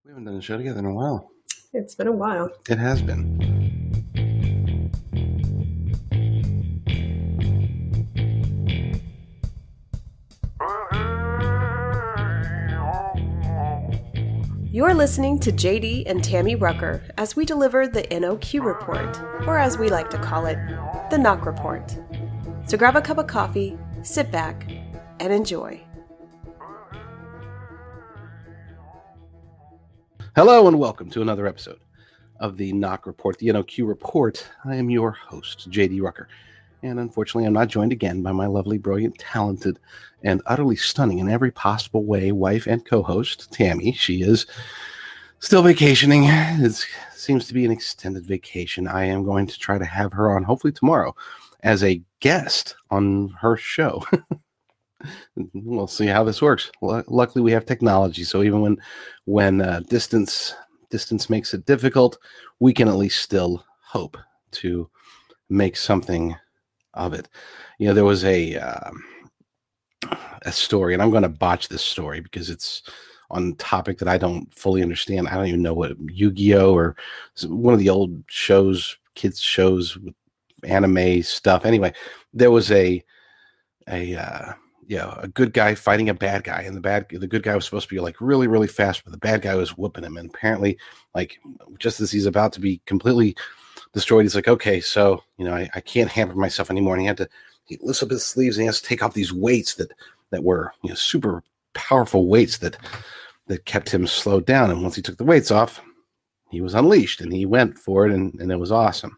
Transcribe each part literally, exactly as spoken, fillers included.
We haven't done a show together in a while. It's been a while. It has been. You're listening to J D and Tammy Rucker as we deliver the N O Q Report, or as we like to call it, the Knock Report. So grab a cup of coffee, sit back, and enjoy. Hello and welcome to another episode of the Knock Report, the N O Q Report. I am your host, J D Rucker, and unfortunately I'm not joined again by my lovely, brilliant, talented, and utterly stunning in every possible way wife and co-host, Tammy. She is still vacationing. It seems to be an extended vacation. I am going to try to have her on hopefully tomorrow as a guest on her show. We'll see how this works. L- luckily, we have technology, so even when when uh, distance distance makes it difficult, we can at least still hope to make something of it. You know, there was a um, a story, and I'm going to botch this story because it's on a topic that I don't fully understand. I don't even know what Yu-Gi-Oh! Or one of the old shows, kids shows with anime stuff. Anyway, there was a a uh, yeah, a good guy fighting a bad guy, and the bad the good guy was supposed to be like really, really fast, but the bad guy was whooping him. And apparently, like just as he's about to be completely destroyed, he's like, okay, so you know, I, I can't hamper myself anymore. And he had to he lifts up his sleeves and he has to take off these weights that that were you know super powerful weights that that kept him slowed down. And once he took the weights off, he was unleashed and he went for it, and, and it was awesome.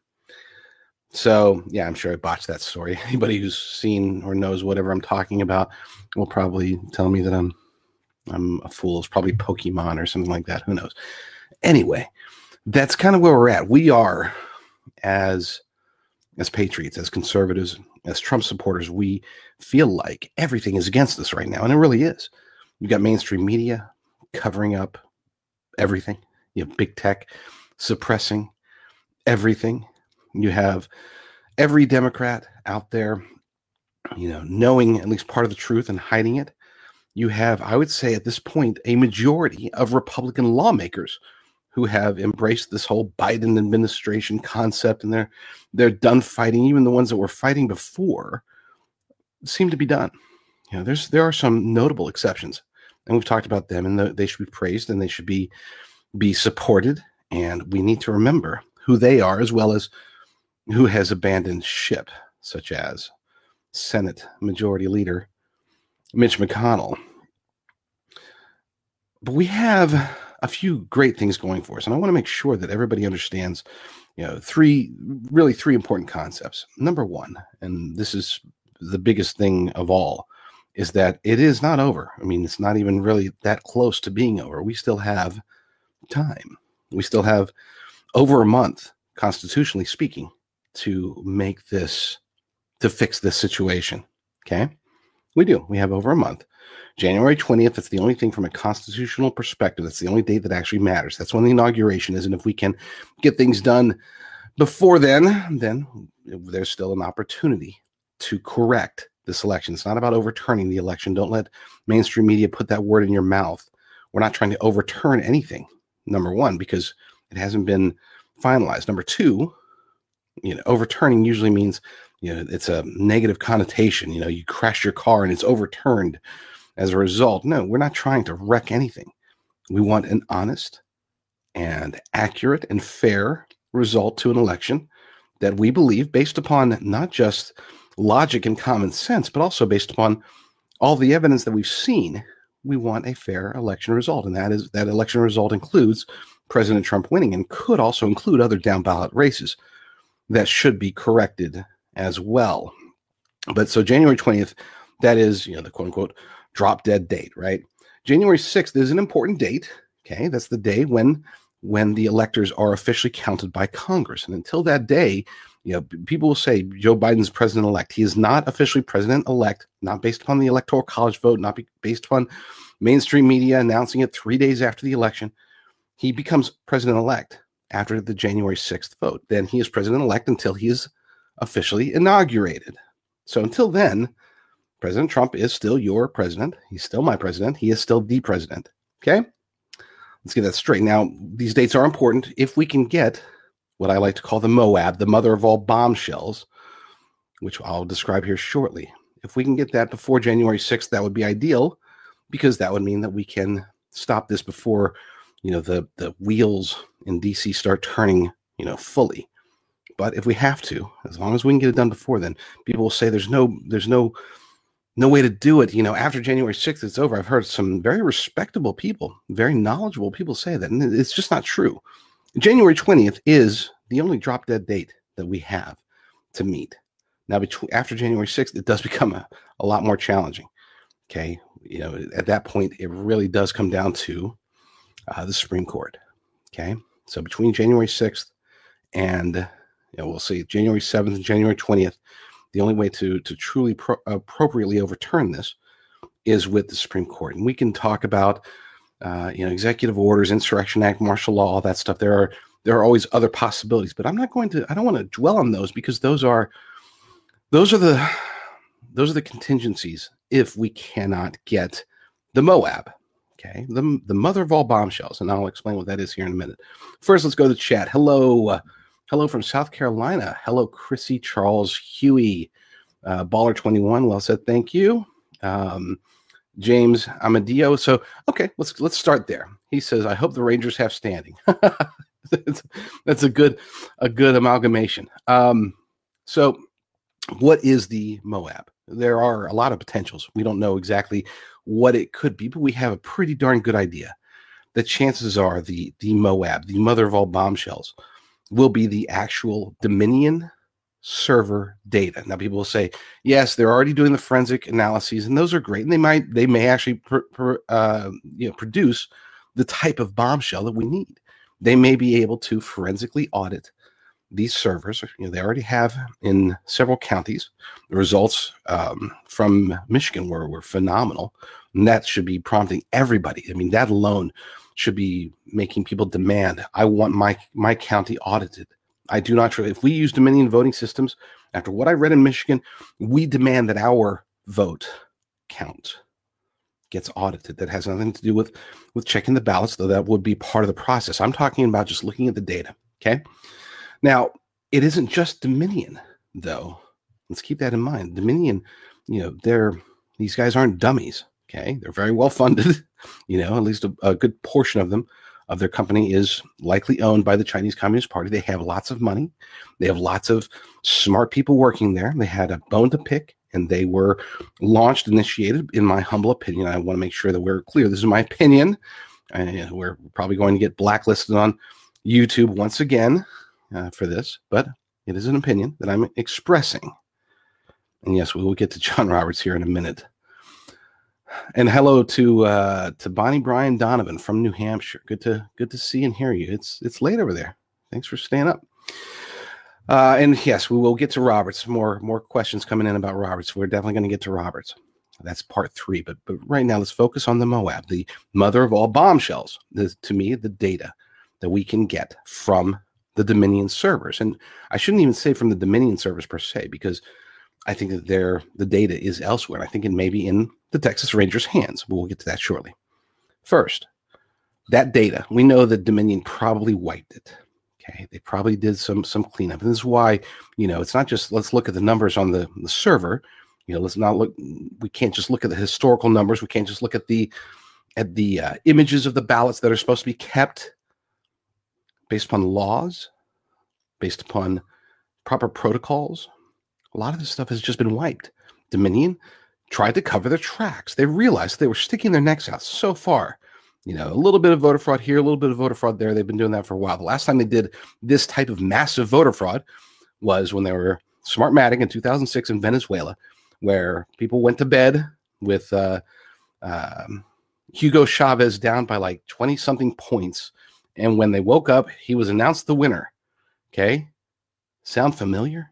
So, yeah, I'm sure I botched that story. Anybody who's seen or knows whatever I'm talking about will probably tell me that I'm I'm a fool. It's probably Pokemon or something like that. Who knows? Anyway, that's kind of where we're at. We are, as as patriots, as conservatives, as Trump supporters, we feel like everything is against us right now, and it really is. You've got mainstream media covering up everything. You have big tech suppressing everything. You have every Democrat out there, you know, knowing at least part of the truth and hiding it. You have, I would say at this point, a majority of Republican lawmakers who have embraced this whole Biden administration concept, and they're they're done fighting. Even the ones that were fighting before seem to be done. You know, there's there are some notable exceptions, and we've talked about them, and the, they should be praised and they should be be supported. And we need to remember who they are, as well as who has abandoned ship, such as Senate Majority Leader Mitch McConnell. But we have a few great things going for us, and I want to make sure that everybody understands, you know, three, really three important concepts. Number one, and this is the biggest thing of all, is that it is not over. I mean, it's not even really that close to being over. We still have time. We still have over a month, constitutionally speaking, to make this, to fix this situation. Okay? We do. We have over a month. January twentieth, that's the only thing from a constitutional perspective. That's the only date that actually matters. That's when the inauguration is. And if we can get things done before then, then there's still an opportunity to correct this election. It's not about overturning the election. Don't let mainstream media put that word in your mouth. We're not trying to overturn anything, number one, because it hasn't been finalized. Number two, you know, overturning usually means, you know, it's a negative connotation. You know, you crash your car and it's overturned as a result. No, we're not trying to wreck anything. We want an honest and accurate and fair result to an election that we believe, based upon not just logic and common sense, but also based upon all the evidence that we've seen. We want a fair election result. And that is that election result includes President Trump winning, and could also include other down ballot races that should be corrected as well. But so January twentieth, that is, you know, the quote unquote drop dead date, right? January sixth is an important date. Okay. That's the day when, when the electors are officially counted by Congress. And until that day, you know, people will say Joe Biden's president-elect. He is not officially president-elect, not based upon the Electoral College vote, not be, based upon mainstream media announcing it three days after the election. He becomes president-elect after the January sixth vote. Then he is president-elect until he is officially inaugurated. So until then, President Trump is still your president. He's still my president. He is still the president. Okay? let's get that straight. Now, these dates are important. If we can get what I like to call the Moab, the mother of all bombshells, which I'll describe here shortly. If we can get that before January sixth, that would be ideal, because that would mean that we can stop this before, you know, the, the wheels in D C start turning, you know, fully. But if we have to, as long as we can get it done before then, people will say there's no, there's no, no way to do it. You know, after January sixth, it's over. I've heard some very respectable people, very knowledgeable people say that, and it's just not true. January twentieth is the only drop dead date that we have to meet. Now, between after January sixth, it does become a, a lot more challenging. Okay, you know, at that point, it really does come down to uh, the Supreme Court. Okay, so between January sixth and, you know, we'll see, January seventh and January twentieth, the only way to to truly pro- appropriately overturn this is with the Supreme Court. And we can talk about, uh, you know, executive orders, Insurrection Act, martial law, all that stuff. There are there are always other possibilities, but I'm not going to. I don't want to dwell on those, because those are those are the those are the contingencies if we cannot get the Moab. Okay, the the mother of all bombshells, and I'll explain what that is here in a minute. First, let's go to chat. Hello. Uh, Hello from South Carolina. Hello, Chrissy, Charles, Huey, uh, Baller twenty-one. Well said. Thank you. Um, James Amadio. So, okay, let's let's start there. He says, I hope the Rangers have standing. that's, that's a good a good amalgamation. Um, so, what is the Moab? There are a lot of potentials. We don't know exactly what it could be, but we have a pretty darn good idea. The chances are the the Moab, the mother of all bombshells, will be the actual Dominion server data. Now, people will say, yes, they're already doing the forensic analyses, and those are great, and they might, they may actually pr- pr- uh, you know, produce the type of bombshell that we need. They may be able to forensically audit these servers. You know, they already have in several counties. The results um, from Michigan were, were phenomenal, and that should be prompting everybody. I mean, that alone should be making people demand, I want my my county audited. I do not trust. If we use Dominion voting systems, after what I read in Michigan, we demand that our vote count gets audited. That has nothing to do with, with checking the ballots, though that would be part of the process. I'm talking about just looking at the data, okay? Now, it isn't just Dominion, though. Let's keep that in mind. Dominion, you know, they're these guys aren't dummies, okay? They're very well funded. You know, at least a, a good portion of them, of their company, is likely owned by the Chinese Communist Party. They have lots of money. They have lots of smart people working there. They had a bone to pick, and they were launched, initiated, in my humble opinion. I want to make sure that we're clear. This is my opinion. And we're probably going to get blacklisted on YouTube once again uh, for this, but it is an opinion that I'm expressing. And yes, we will get to John Roberts here in a minute. And hello to uh, to Bonnie Brian Donovan from New Hampshire. Good to good to see and hear you. It's it's late over there. Thanks for staying up. Uh, and yes, we will get to Roberts. More more questions coming in about Roberts. We're definitely going to get to Roberts. That's part three. But but right now, let's focus on the Moab, the mother of all bombshells. The, to me, the data that we can get from the Dominion servers, and I shouldn't even say from the Dominion servers per se, because I think that their the data is elsewhere. And I think it may be in the Texas Rangers' hands. But we'll get to that shortly. First, that data, we know that Dominion probably wiped it. Okay, they probably did some some cleanup. And this is why, you know, it's not just let's look at the numbers on the, the server. You know, let's not look. We can't just look at the historical numbers. We can't just look at the at the uh, images of the ballots that are supposed to be kept based upon laws, based upon proper protocols. A lot of this stuff has just been wiped. Dominion tried to cover their tracks. They realized they were sticking their necks out so far. You know, a little bit of voter fraud here, a little bit of voter fraud there. They've been doing that for a while. The last time they did this type of massive voter fraud was when they were Smartmatic in two thousand six in Venezuela, where people went to bed with uh, um, Hugo Chavez down by like twenty-something points. And when they woke up, he was announced the winner. Okay? Sound familiar?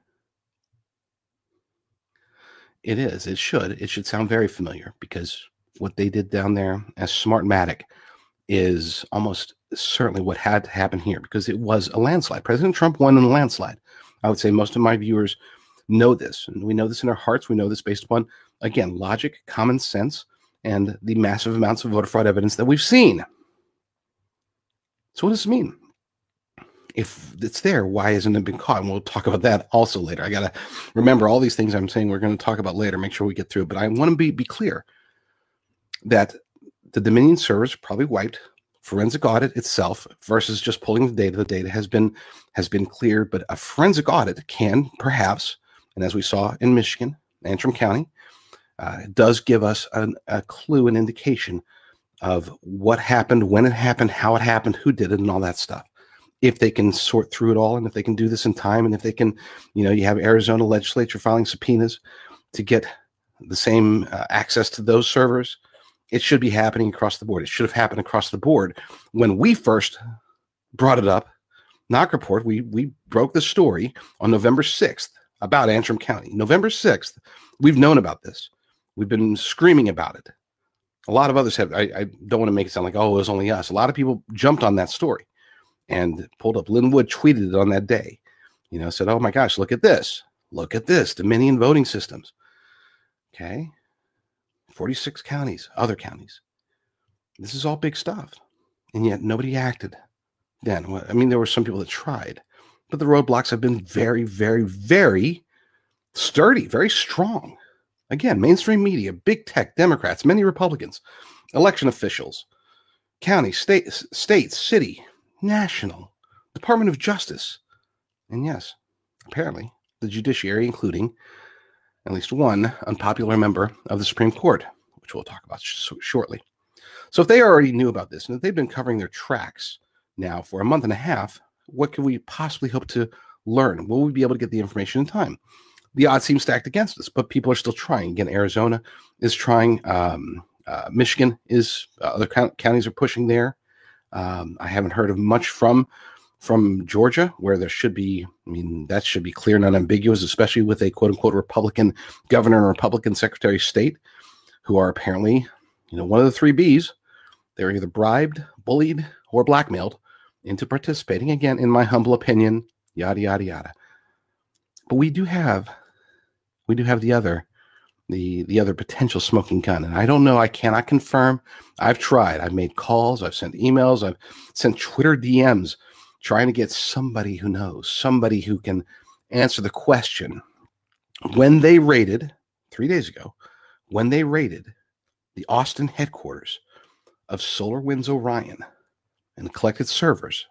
It is. It should. It should sound very familiar, because what they did down there as Smartmatic is almost certainly what had to happen here, because it was a landslide. President Trump won in a landslide. I would say most of my viewers know this, and we know this in our hearts. We know this based upon, again, logic, common sense, and the massive amounts of voter fraud evidence that we've seen. So what does this mean? If it's there, why hasn't it been caught? And we'll talk about that also later. I got to remember all these things I'm saying we're going to talk about later, make sure we get through. But I want to be, be clear that the Dominion servers probably wiped. Forensic audit itself versus just pulling the data. The data has been has been cleared, but a forensic audit can perhaps, and as we saw in Michigan, Antrim County, uh, does give us an, a clue, an indication of what happened, when it happened, how it happened, who did it, and all that stuff. If they can sort through it all, and if they can do this in time, and if they can, you know, you have Arizona legislature filing subpoenas to get the same uh, access to those servers. It should be happening across the board. It should have happened across the board. When we first brought it up, Knock Report, we we broke the story on November sixth about Antrim County. November sixth, we've known about this. We've been screaming about it. A lot of others have. I, I don't want to make it sound like, oh, it was only us. A lot of people jumped on that story and pulled up. Linwood tweeted it on that day. You know, said, oh my gosh, look at this. Look at this. Dominion voting systems. Okay. forty-six counties, other counties. This is all big stuff. And yet nobody acted then. I mean, there were some people that tried, but the roadblocks have been very, very, very sturdy, very strong. Again, mainstream media, big tech, Democrats, many Republicans, election officials, county, state, states, city, national, Department of Justice. And yes, apparently the judiciary, including at least one unpopular member of the Supreme Court, which we'll talk about sh- shortly. So if they already knew about this, and if they've been covering their tracks now for a month and a half, what can we possibly hope to learn? Will we be able to get the information in time? The odds seem stacked against us, but people are still trying. Again, Arizona is trying. Um, uh, Michigan is, uh, other count- counties are pushing there. Um, I haven't heard of much from From Georgia, where there should be, I mean, that should be clear and unambiguous, especially with a quote-unquote Republican governor and Republican secretary of state, who are apparently, you know, one of the three Bs. They're either bribed, bullied, or blackmailed into participating. Again, in my humble opinion, yada, yada, yada. But we do have, we do have the other, the, the other potential smoking gun. And I don't know, I cannot confirm. I've tried. I've made calls. I've sent emails. I've sent Twitter D Ms trying to get somebody who knows, somebody who can answer the question. When they raided, three days ago, when they raided the Austin headquarters of SolarWinds Orion and collected servers,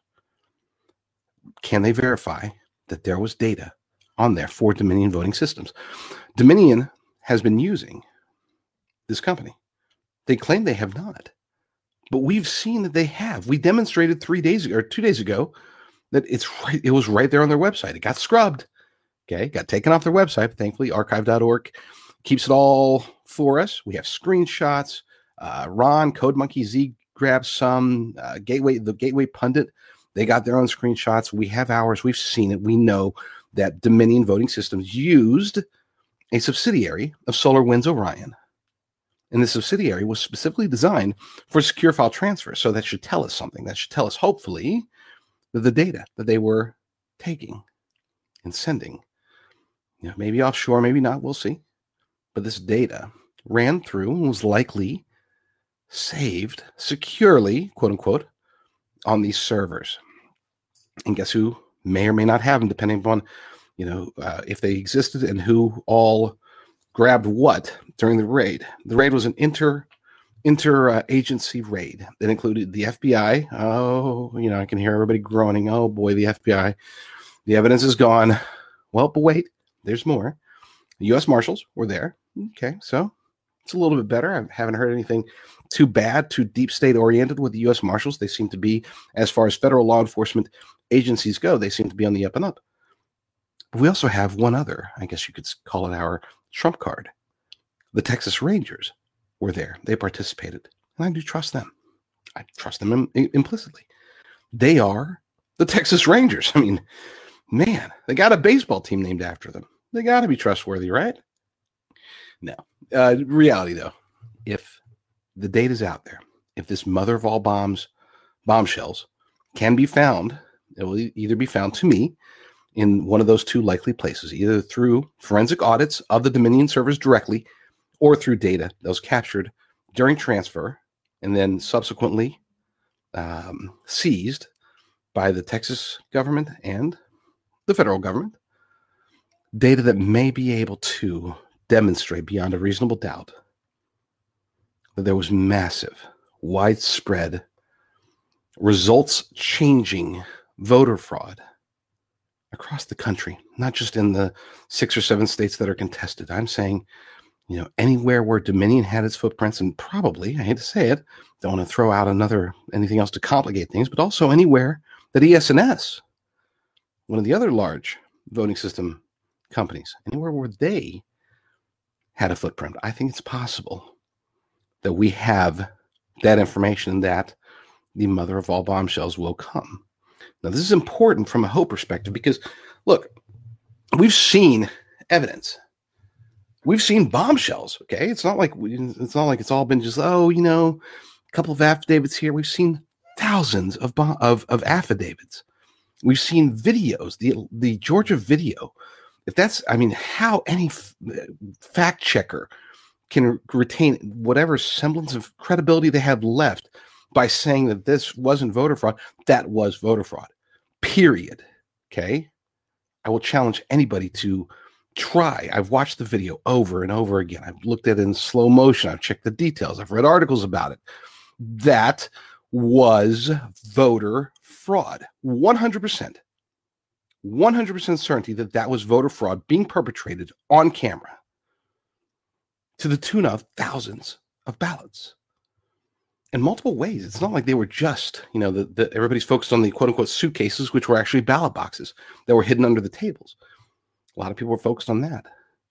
can they verify that there was data on there for Dominion voting systems? Dominion has been using this company. They claim they have not. But we've seen that they have. We demonstrated three days ago or two days ago that it's right. It was right there on their website. It got scrubbed. Okay, got taken off their website. Thankfully, archive dot org keeps it all for us. We have screenshots. Uh, Ron, Code Monkey Z grabbed some. Uh, Gateway, the Gateway Pundit, they got their own screenshots. We have ours. We've seen it. We know that Dominion Voting Systems used a subsidiary of SolarWinds Orion. And the subsidiary was specifically designed for secure file transfer. So that should tell us something. That should tell us, hopefully, that the data that they were taking and sending, you know, maybe offshore, maybe not, we'll see. But this data ran through and was likely saved securely, quote unquote, on these servers. And guess who may or may not have them, depending upon, you know, uh, if they existed and who all grabbed what during the raid. The raid was an inter inter uh, agency raid that included the F B I. Oh, you know, I can hear everybody groaning. Oh boy, the F B I. The evidence is gone. Well, but wait, there's more. The U S Marshals were there. Okay, so it's a little bit better. I haven't heard anything too bad, too deep state oriented with the U S Marshals. They seem to be, as far as federal law enforcement agencies go, they seem to be on the up and up. But we also have one other, I guess you could call it our trump card. The Texas Rangers were there. They participated. And I do trust them. I trust them im- implicitly. They are the Texas Rangers. I mean, man, they got a baseball team named after them. They got to be trustworthy, right? No. Uh, reality, though, if the data's out there, if this mother of all bombs, bombshells can be found, it will either be found to me in one of those two likely places, either through forensic audits of the Dominion servers directly or through data that was captured during transfer and then subsequently um, seized by the Texas government and the federal government, data that may be able to demonstrate beyond a reasonable doubt that there was massive, widespread, results-changing voter fraud across the country, not just in the six or seven states that are contested. I'm saying, you know, anywhere where Dominion had its footprints, and probably, I hate to say it, don't want to throw out another anything else to complicate things, but also anywhere that E S N S, one of the other large voting system companies, anywhere where they had a footprint. I think it's possible that we have that information, that the mother of all bombshells will come. Now, this is important from a Hope perspective because, look, we've seen evidence. We've seen bombshells, okay? It's not like we, it's not like it's all been just, oh, you know, a couple of affidavits here. We've seen thousands of of, of affidavits. We've seen videos, the the Georgia video. If that's, I mean, how any f- fact checker can retain whatever semblance of credibility they have left by saying that this wasn't voter fraud, that was voter fraud, period. Okay? I will challenge anybody to try. I've watched the video over and over again. I've looked at it in slow motion. I've checked the details. I've read articles about it. That was voter fraud. one hundred percent. one hundred percent certainty that that was voter fraud being perpetrated on camera to the tune of thousands of ballots in multiple ways. It's not like they were just, you know, the, the, everybody's focused on the quote unquote suitcases, which were actually ballot boxes that were hidden under the tables. A lot of people were focused on that.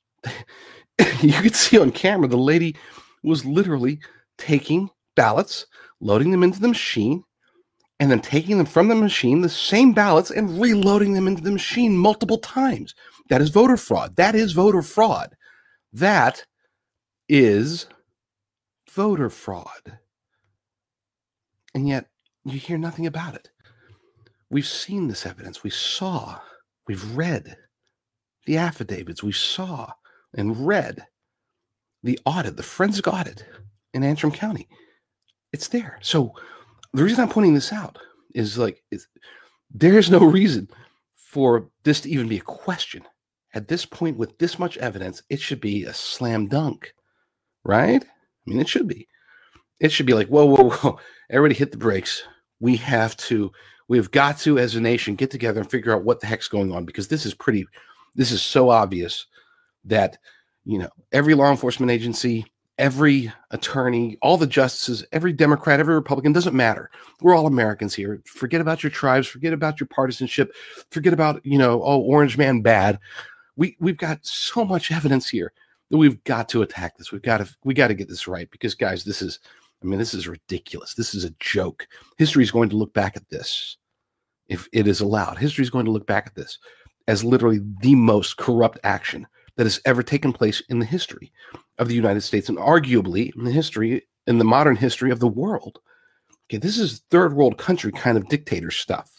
You could see on camera, the lady was literally taking ballots, loading them into the machine, and then taking them from the machine, the same ballots, and reloading them into the machine multiple times. That is voter fraud. That is voter fraud. That is voter fraud. And yet, you hear nothing about it. We've seen this evidence. We saw, we've read the affidavits. We saw and read the audit, the forensic audit in Antrim County. It's there. So the reason I'm pointing this out is like, is, there is no reason for this to even be a question. At this point, with this much evidence, it should be a slam dunk, right? I mean, it should be. It should be like, whoa, whoa, whoa, everybody hit the brakes. We have to, we've got to, as a nation, get together and figure out what the heck's going on, because this is pretty, this is so obvious that, you know, every law enforcement agency, every attorney, all the justices, every Democrat, every Republican, doesn't matter. We're all Americans here. Forget about your tribes. Forget about your partisanship. Forget about, you know, oh, Orange Man bad. We, we've got so much evidence here that we've got to attack this. We've got to, we got to get this right, because, guys, this is, I mean, this is ridiculous. This is a joke. History is going to look back at this, if it is allowed. History is going to look back at this as literally the most corrupt action that has ever taken place in the history of the United States, and arguably in the history, in the modern history of the world. Okay, this is third world country kind of dictator stuff.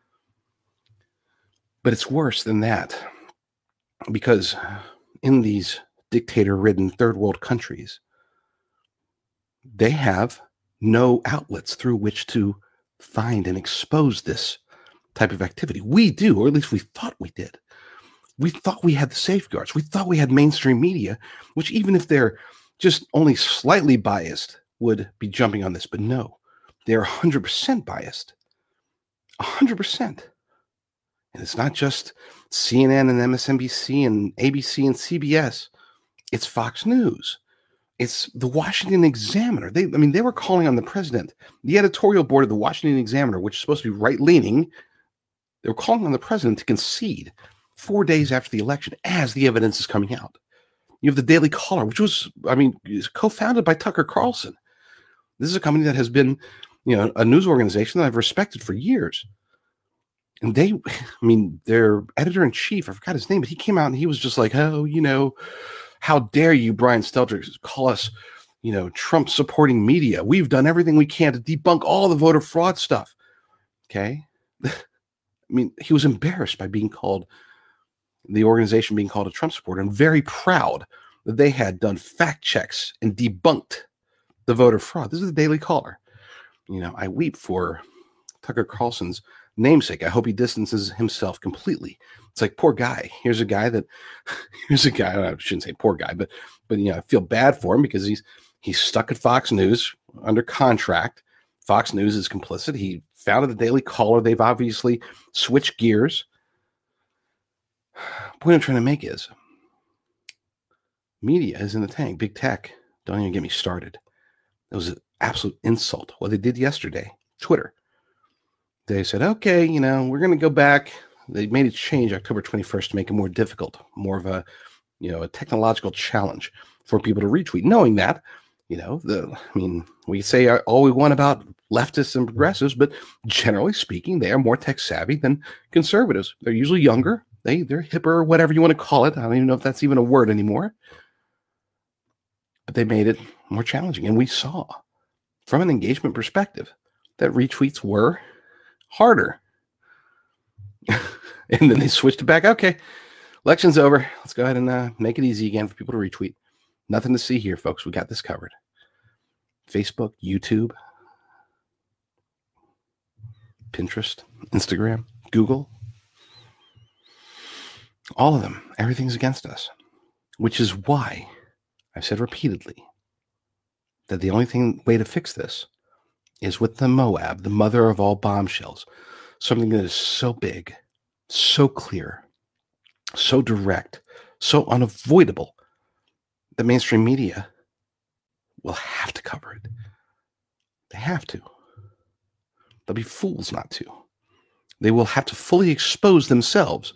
But it's worse than that, because in these dictator-ridden third world countries, they have no outlets through which to find and expose this type of activity. We do, or at least we thought we did. We thought we had the safeguards. We thought we had mainstream media, which, even if they're just only slightly biased, would be jumping on this. But no, they're one hundred percent biased. one hundred percent. And it's not just C N N and M S N B C and A B C and C B S. It's Fox News. It's the Washington Examiner. They, I mean, they were calling on the president. The editorial board of the Washington Examiner, which is supposed to be right-leaning, they were calling on the president to concede four days after the election as the evidence is coming out. You have the Daily Caller, which was, I mean, is co-founded by Tucker Carlson. This is a company that has been, you know, a news organization that I've respected for years. And they, I mean, their editor-in-chief, I forgot his name, but he came out and he was just like, oh, you know, how dare you, Brian Stelter, call us, you know, Trump-supporting media. We've done everything we can to debunk all the voter fraud stuff. Okay? I mean, he was embarrassed by being called, the organization being called a Trump supporter, and very proud that they had done fact checks and debunked the voter fraud. This is the Daily Caller. You know, I weep for Tucker Carlson's namesake. I hope he distances himself completely. It's like, poor guy. Here's a guy that, here's a guy, I shouldn't say poor guy, but, but, you know, I feel bad for him because he's, he's stuck at Fox News under contract. Fox News is complicit. He founded the Daily Caller. They've obviously switched gears. The point I'm trying to make is media is in the tank. Big tech. Don't even get me started. It was an absolute insult. What they did yesterday, Twitter. They said, okay, you know, we're going to go back. They made a change October twenty-first to make it more difficult, more of a, you know, a technological challenge for people to retweet. Knowing that, you know, the, I mean, we say all we want about leftists and progressives, but generally speaking, they are more tech savvy than conservatives. They're usually younger. They, they're hipper, or whatever you want to call it. I don't even know if that's even a word anymore. But they made it more challenging. And we saw, from an engagement perspective, that retweets were harder. And then they switched it back. Okay, election's over. Let's go ahead and uh, make it easy again for people to retweet. Nothing to see here, folks. We got this covered. Facebook, YouTube, Pinterest, Instagram, Google. All of them. Everything's against us. Which is why I've said repeatedly that the only thing way to fix this is with the Moab, the mother of all bombshells. Something that is so big, so clear, so direct, so unavoidable, the mainstream media will have to cover it. They have to. They'll be fools not to. They will have to fully expose themselves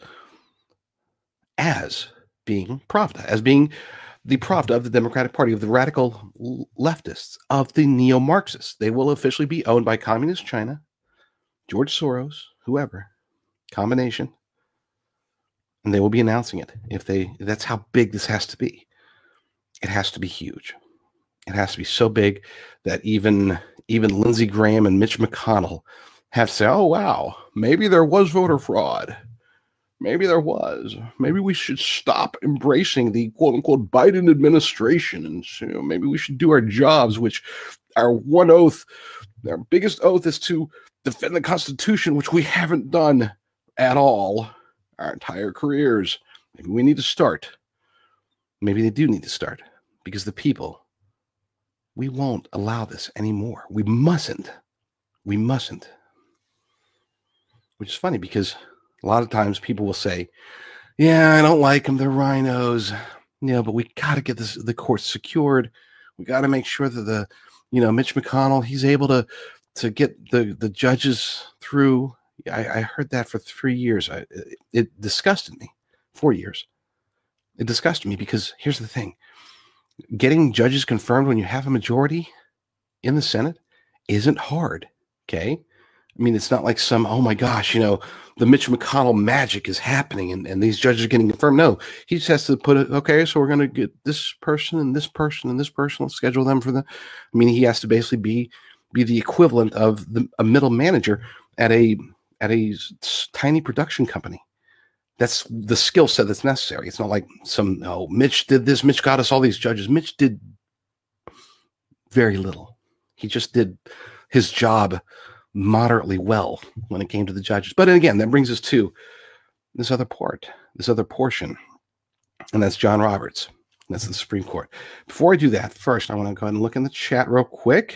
as being Pravda, as being the Pravda of the Democratic Party, of the radical leftists, of the neo-Marxists. They will officially be owned by Communist China, George Soros, whoever, combination, and they will be announcing it. If they, that's how big this has to be. It has to be huge. It has to be so big that even even Lindsey Graham and Mitch McConnell have to say, "Oh wow, maybe there was voter fraud. Maybe there was. Maybe we should stop embracing the quote unquote Biden administration, and you know, maybe we should do our jobs, which our one oath, our biggest oath, is to defend the Constitution, which we haven't done at all our entire careers. Maybe we need to start. Maybe they do need to start, because the people, we won't allow this anymore. We mustn't. We mustn't. Which is funny, because a lot of times people will say, yeah, I don't like them. They're rhinos. Yeah, but we got to get this, the courts secured. We got to make sure that the, you know, Mitch McConnell, he's able to, to get the, the judges through. I, I heard that for three years. I, it, it disgusted me. Four years. It disgusted me, because here's the thing. Getting judges confirmed when you have a majority in the Senate isn't hard, okay? I mean, it's not like some, oh my gosh, you know, the Mitch McConnell magic is happening and, and these judges are getting confirmed. No, he just has to put it, okay, so we're going to get this person and this person and this person, let's schedule them for the, I mean, he has to basically be be the equivalent of the, a middle manager at a at a tiny production company. That's the skill set that's necessary. It's not like some, oh, Mitch did this, Mitch got us all these judges. Mitch did very little. He just did his job moderately well when it came to the judges. But again, that brings us to this other part, this other portion, and that's John Roberts. That's the Supreme Court. Before I do that, first, I want to go ahead and look in the chat real quick.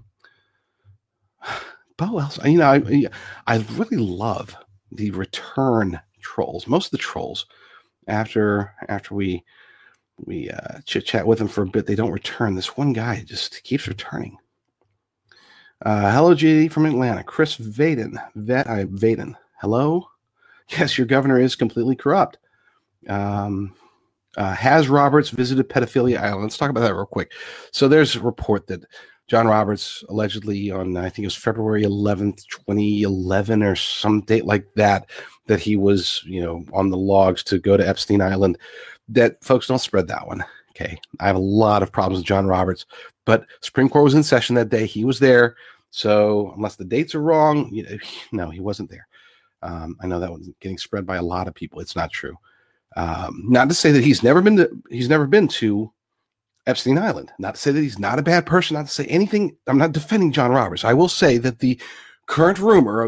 But what else? You know, I, I really love the return trolls. Most of the trolls, after after we we uh, chit chat with them for a bit, they don't return. This one guy just keeps returning. Uh, hello, J D from Atlanta. Chris Vaden. Vet, I Vaden. Hello. Yes, your governor is completely corrupt. Um, uh, has Roberts visited Pedophilia Island? Let's talk about that real quick. So there's a report that John Roberts allegedly on, I think it was February eleventh, twenty eleven, or some date like that, that he was, you know, on the logs to go to Epstein Island. That, folks, don't spread that one. Okay. I have a lot of problems with John Roberts, but Supreme Court was in session that day. He was there. So unless the dates are wrong, you know, no, he wasn't there. Um, I know that was getting spread by a lot of people. It's not true. Um, not to say that he's never been to, he's never been to Epstein Island. Not to say that he's not a bad person. Not to say anything. I'm not defending John Roberts. I will say that the current rumor of,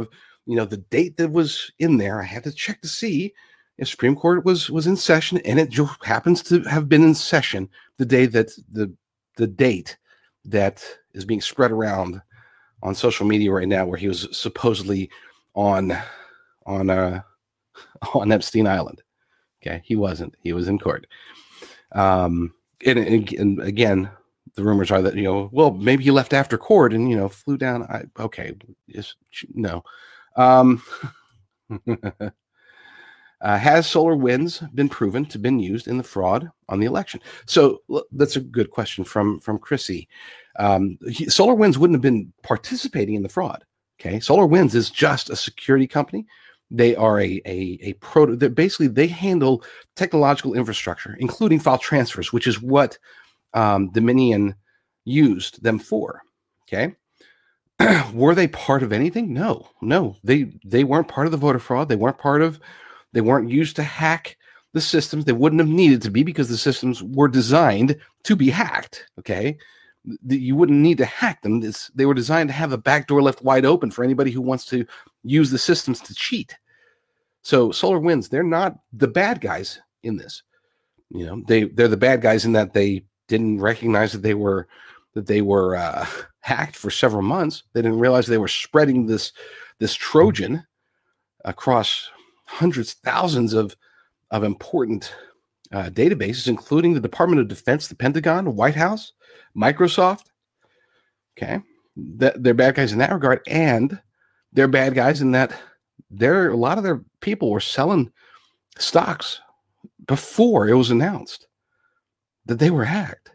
you know, the date that was in there, I had to check to see if Supreme Court was was in session, and it just happens to have been in session the day that the the date that is being spread around on social media right now, where he was supposedly on on uh, on Epstein Island. Okay, he wasn't. He was in court. Um, and, and, and again, the rumors are that, you know, well, maybe he left after court and, you know, flew down. I, okay, just, no. Um, uh, has SolarWinds been proven to have been used in the fraud on the election? So that's a good question from from Chrissy. Um, he, SolarWinds wouldn't have been participating in the fraud. Okay, SolarWinds is just a security company. They are a a a proto. They're basically they handle technological infrastructure, including file transfers, which is what um, Dominion used them for. Okay, were they part of anything? No, no. They they weren't part of the voter fraud. They weren't part of. They weren't used to hack the systems. They wouldn't have needed to be because the systems were designed to be hacked. Okay, you wouldn't need to hack them. It's, they were designed to have a backdoor left wide open for anybody who wants to use the systems to cheat. So SolarWinds, they're not the bad guys in this. You know, they they're the bad guys in that they didn't recognize that they were that they were uh, hacked for several months. They didn't realize they were spreading this this Trojan across hundreds, thousands of of important uh, databases, including the Department of Defense, the Pentagon, the White House, Microsoft. Okay, that they're bad guys in that regard, and they're bad guys in that there a lot of their people were selling stocks before it was announced that they were hacked.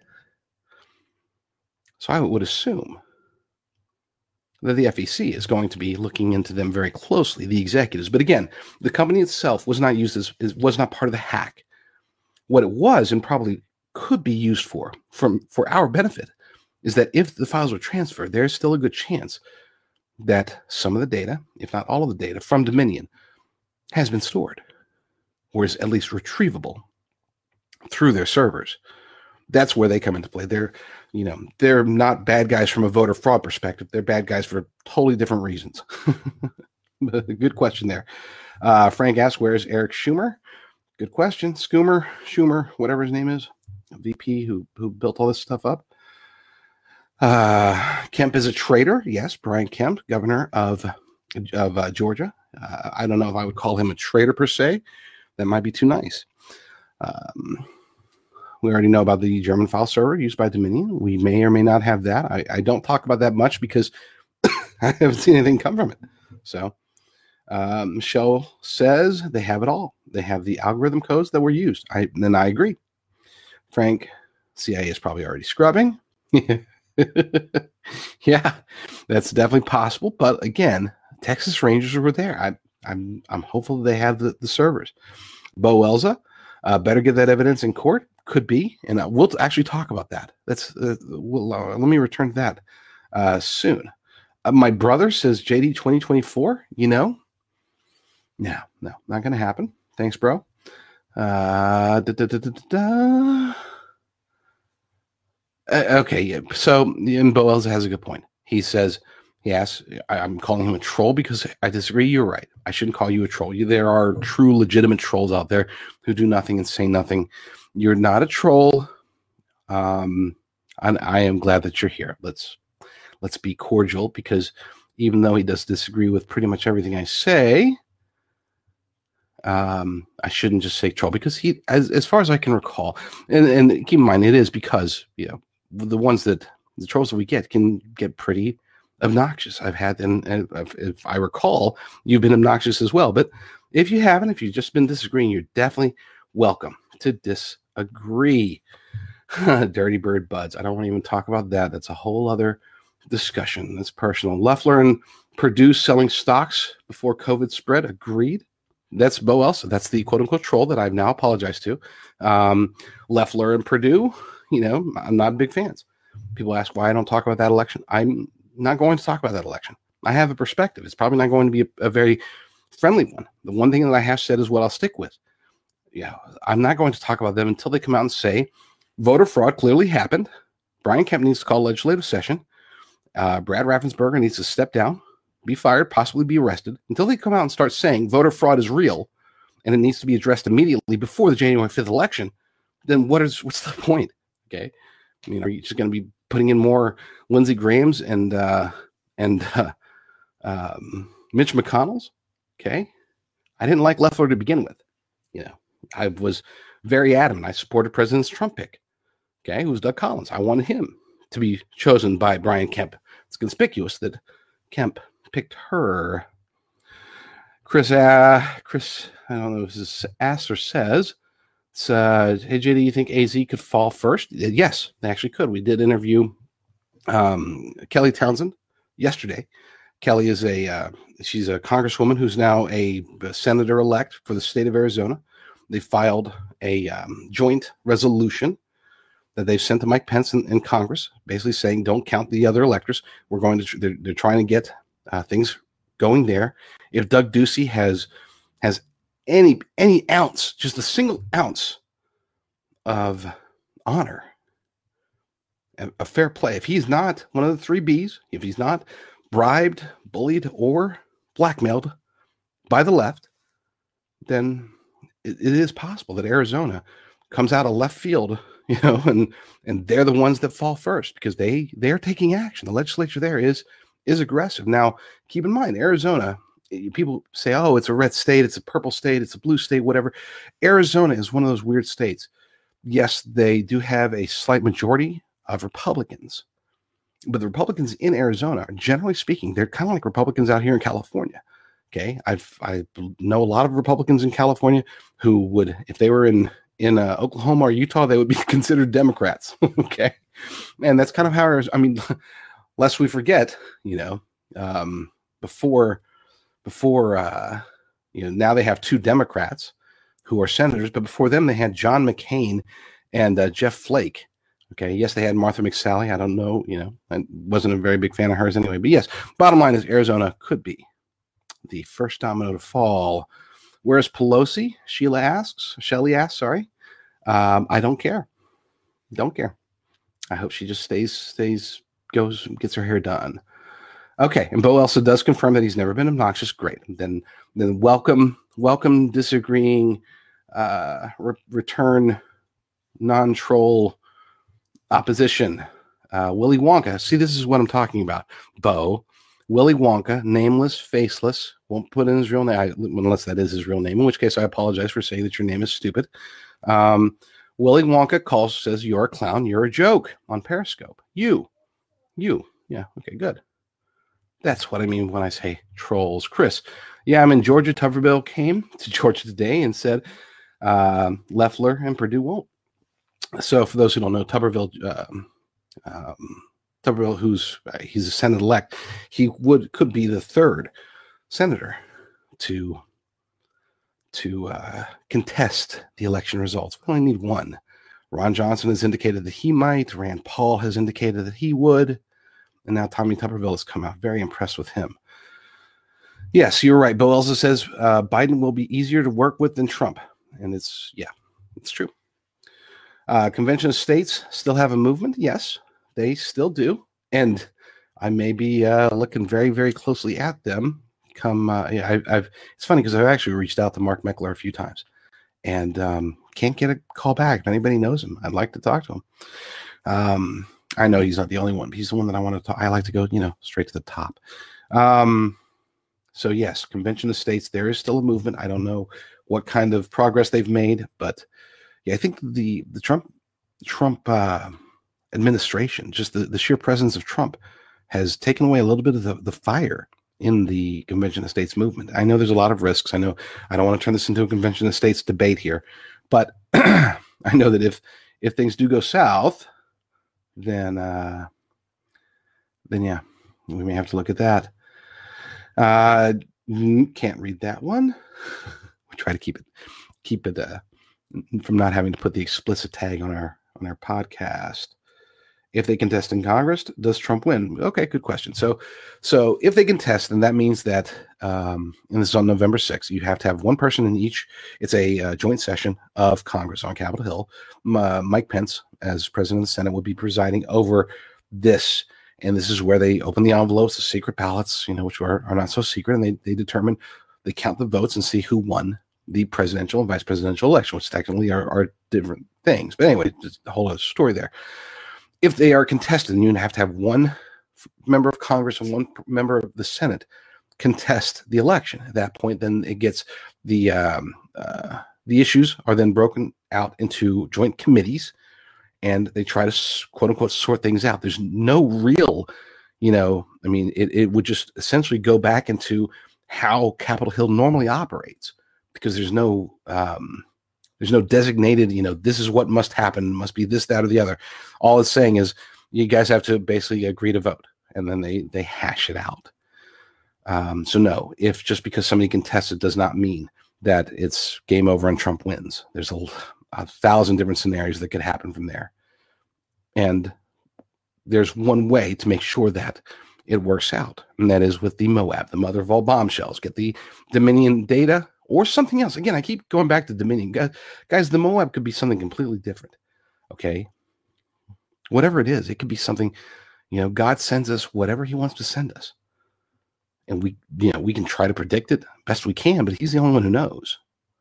So I would assume that the F E C is going to be looking into them very closely, the executives. But again, the company itself was not used as was not part of the hack. What it was, and probably could be used for, from for our benefit, is that if the files were transferred, there's still a good chance that some of the data, if not all of the data from Dominion, has been stored, or is at least retrievable through their servers. That's where they come into play. They're, you know, they're not bad guys from a voter fraud perspective. They're bad guys for totally different reasons. Good question there. Uh, Frank asks, where's Eric Schumer? Good question. Schoomer, Schumer, whatever his name is, V P who who built all this stuff up. Uh, Kemp is a traitor. Yes, Brian Kemp, governor of of uh, Georgia. Uh, I don't know if I would call him a traitor per se. That might be too nice. Um, we already know about the German file server used by Dominion. We may or may not have that. I, I don't talk about that much because I haven't seen anything come from it. So um, Michelle says they have it all. They have the algorithm codes that were used. I then I agree. Frank, C I A is probably already scrubbing. Yeah, that's definitely possible. But again, Texas Rangers were there. I, I'm I'm hopeful they have the, the servers. Bo Elza, uh, better get that evidence in court. Could be, and uh, we'll actually talk about that. That's uh, we'll, uh, let me return to that uh, soon. Uh, my brother says J D twenty twenty-four. You know, no, no, not going to happen. Thanks, bro. Uh, da, da, da, da, da. Uh, okay, yeah. So, and Bo Elza has a good point. He says, yes, I, I'm calling him a troll because I disagree. You're right. I shouldn't call you a troll. You, there are true, legitimate trolls out there who do nothing and say nothing. You're not a troll. Um, and I am glad that you're here. Let's let's be cordial, because even though he does disagree with pretty much everything I say, um, I shouldn't just say troll, because he, as as far as I can recall, and, and keep in mind, it is because, you know, the ones that the trolls that we get can get pretty obnoxious. I've had, and, and if I recall, you've been obnoxious as well. But if you haven't, if you've just been disagreeing, you're definitely welcome to disagree. Dirty bird buds. I don't want to even talk about that. That's a whole other discussion. That's personal. Loeffler and Purdue selling stocks before COVID spread. Agreed. That's Bo Elza. That's the quote unquote troll that I've now apologized to. Um, Loeffler and Purdue, you know, I'm not big fans. People ask why I don't talk about that election. I'm not going to talk about that election. I have a perspective. It's probably not going to be a, a very friendly one. The one thing that I have said is what I'll stick with. Yeah, I'm not going to talk about them until they come out and say voter fraud clearly happened. Brian Kemp needs to call a legislative session. Uh, Brad Raffensperger needs to step down be fired, possibly be arrested, until they come out and start saying voter fraud is real and it needs to be addressed immediately before the January fifth election, then what is what's the point? Okay, I mean, are you just going to be putting in more Lindsey Graham's and uh, and uh, um, Mitch McConnell's? Okay, I didn't like Loeffler to begin with. You know, I was very adamant. I supported President Trump pick. Okay, who's Doug Collins? I wanted him to be chosen by Brian Kemp. It's conspicuous that Kemp picked her. Chris, uh, Chris, I don't know if this is asks or says, it's, uh, hey, J D, you think A Z could fall first? Yes, they actually could. We did interview um, Kelly Townsend yesterday. Kelly is a, uh, she's a congresswoman who's now a, a senator-elect for the state of Arizona. They filed a um, joint resolution that they've sent to Mike Pence in, in Congress, basically saying, don't count the other electors. We're going to, they're, they're trying to get uh, things going there. If Doug Ducey has has any any ounce, just a single ounce of honor, a, a fair play, if he's not one of the three B's, if he's not bribed, bullied, or blackmailed by the left, then it, it is possible that Arizona comes out of left field, you know, and and they're the ones that fall first because they they're taking action. The legislature there is is aggressive. Now, keep in mind, Arizona, people say, oh, it's a red state, it's a purple state, it's a blue state, whatever. Arizona is one of those weird states. Yes, they do have a slight majority of Republicans, but the Republicans in Arizona, generally speaking, they're kind of like Republicans out here in California. Okay, I've I know a lot of Republicans in California who would, if they were in in uh, Oklahoma or Utah, they would be considered Democrats. Okay, and that's kind of how, I mean, lest we forget, you know, um, before, before, uh, you know, now they have two Democrats who are senators, but before them they had John McCain and uh, Jeff Flake. Okay, yes, they had Martha McSally. I don't know, you know, I wasn't a very big fan of hers anyway. But yes, bottom line is Arizona could be the first domino to fall. Where's Pelosi? Sheila asks. Shelley asks. Sorry, um, I don't care. Don't care. I hope she just stays stays. goes and gets her hair done. Okay, and Bo also does confirm that he's never been obnoxious. Great. Then then welcome, welcome disagreeing, uh, re- return non-troll opposition. Uh, Willy Wonka. See, this is what I'm talking about. Bo, Willy Wonka, nameless, faceless, won't put in his real name, unless that is his real name, in which case I apologize for saying that your name is stupid. Um, Willy Wonka calls, says, you're a clown, you're a joke on Periscope. You. You. Yeah. Okay, good. That's what I mean when I say trolls. Chris. Yeah, I'm in Georgia. Tuberville came to Georgia today and said um, Loeffler and Perdue won't. So for those who don't know, Tuberville, um, um, Tuberville, who's uh, he's a Senate-elect, he would could be the third senator to to uh, contest the election results. We only need one. Ron Johnson has indicated that he might. Rand Paul has indicated that he would. And now Tommy Tuberville has come out. Very impressed with him. Yes, you're right. Bill Elza says uh, Biden will be easier to work with than Trump. And it's, yeah, it's true. Uh, Convention of States still have a movement. Yes, they still do. And I may be uh, looking very, very closely at them. Come, uh, yeah, I, I've. It's funny because I've actually reached out to Mark Meckler a few times. And um, can't get a call back. If anybody knows him, I'd like to talk to him. Um, I know he's not the only one, but he's the one that I want to talk. I like to go, you know, straight to the top. Um, so yes, Convention of States, there is still a movement. I don't know what kind of progress they've made, but yeah, I think the the Trump Trump uh, administration, just the, the sheer presence of Trump, has taken away a little bit of the, the fire in the Convention of States movement. I know there's a lot of risks. I know I don't want to turn this into a Convention of States debate here, but I know that if if things do go south, then uh, then yeah, we may have to look at that. Uh, can't read that one. We try to keep it keep it uh, from not having to put the explicit tag on our on our podcast. If they contest in Congress, does Trump win? Okay, good question. So, so if they contest, then that means that, um, and this is on November sixth, you have to have one person in each. It's a uh, joint session of Congress on Capitol Hill. Uh, Mike Pence, as president of the Senate, would be presiding over this. And this is where they open the envelopes, the secret ballots, you know, which are, are not so secret. And they, they determine, they count the votes and see who won the presidential and vice presidential election, which technically are, are different things. But anyway, just a whole other story there. If they are contested, and you have to have one member of Congress and one member of the Senate contest the election. At that point, then it gets the um, uh, the issues are then broken out into joint committees, and they try to quote unquote sort things out. There's no real, you know, I mean, it, it would just essentially go back into how Capitol Hill normally operates, because there's no um, there's no designated, you know, this is what must happen, must be this, that, or the other. All it's saying is you guys have to basically agree to vote, and then they they hash it out. Um, so no, if just because somebody contests it does not mean that it's game over and Trump wins. There's a, a thousand different scenarios that could happen from there. And there's one way to make sure that it works out, and that is with the Moab, the mother of all bombshells. Get the Dominion data or something else. Again, I keep going back to Dominion. Guys, the Moab could be something completely different, okay? Whatever it is, it could be something, you know, God sends us whatever he wants to send us. And we, you know, we can try to predict it best we can, but he's the only one who knows.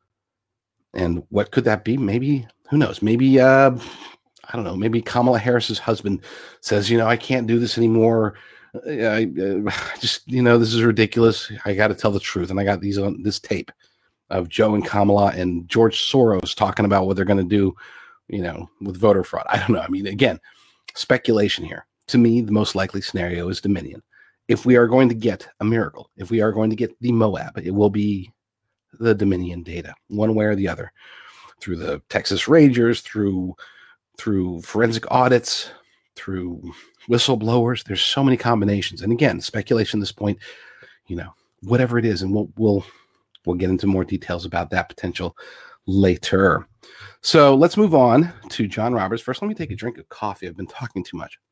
And what could that be? Maybe, who knows? Maybe, uh, I don't know, maybe Kamala Harris's husband says, you know, I can't do this anymore. I, uh, just, you know, this is ridiculous. I got to tell the truth. And I got these on this tape of Joe and Kamala and George Soros talking about what they're going to do, you know, with voter fraud. I don't know. I mean, again, speculation here. To me, the most likely scenario is Dominion. If we are going to get a miracle, if we are going to get the Moab, it will be the Dominion data, one way or the other, through the Texas Rangers, through through forensic audits, through whistleblowers. There's so many combinations. And again, speculation at this point, you know, whatever it is, and we'll we'll we'll get into more details about that potential later. So let's move on to John Roberts. First, let me take a drink of coffee. I've been talking too much.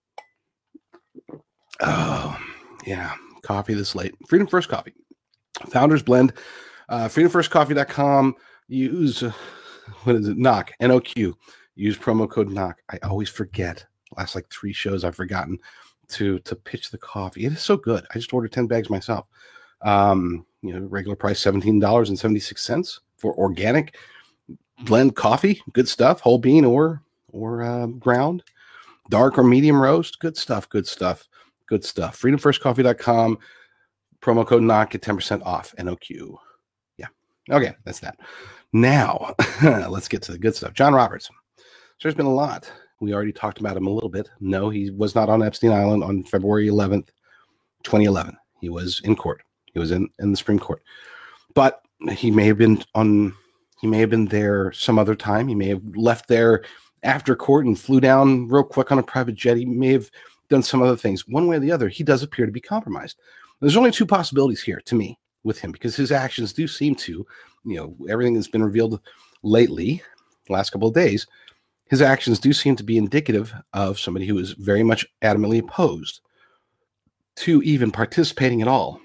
Oh, yeah, coffee this late. Freedom First Coffee, Founders Blend, uh, freedom first coffee dot com. Use, uh, what is it, N O C, N O Q. Use promo code N O C. I always forget. Last like three shows I've forgotten to to pitch the coffee. It is so good. I just ordered ten bags myself. Um, you know, regular price seventeen dollars and seventy-six cents for organic blend coffee. Good stuff, whole bean or or uh, ground, dark or medium roast. Good stuff, good stuff, good stuff. freedom first coffee dot com, promo code N O C, get ten percent off, N O Q. Yeah. Okay, that's that. Now, let's get to the good stuff. John Roberts. So there's been a lot. We already talked about him a little bit. No, he was not on Epstein Island on February eleventh, twenty eleven. He was in court. He was in, in the Supreme Court. But he may have been on, he may have been there some other time. He may have left there after court and flew down real quick on a private jet. He may have done some other things. One way or the other, he does appear to be compromised. There's only two possibilities here to me with him, because his actions do seem to, you know, everything that's been revealed lately, the last couple of days, his actions do seem to be indicative of somebody who is very much adamantly opposed to even participating at all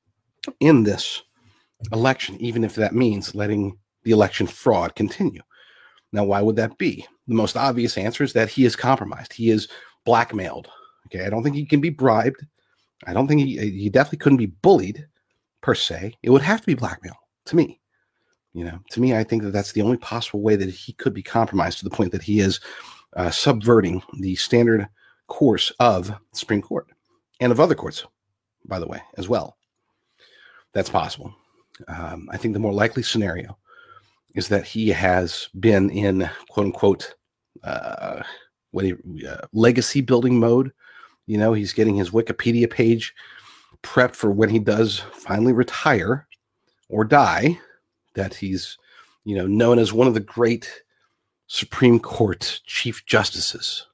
in this election, even if that means letting the election fraud continue. Now, why would that be? The most obvious answer is that he is compromised. He is blackmailed. Okay, I don't think he can be bribed. I don't think he, he definitely couldn't be bullied per se. It would have to be blackmail to me. You know, to me, I think that that's the only possible way that he could be compromised, to the point that he is uh, subverting the standard course of the Supreme Court and of other courts, by the way, as well. That's possible. Um, I think the more likely scenario is that he has been in quote unquote uh, what he, uh, legacy building mode. You know, he's getting his Wikipedia page prepped for when he does finally retire or die, that he's, you know, known as one of the great Supreme Court Chief Justices.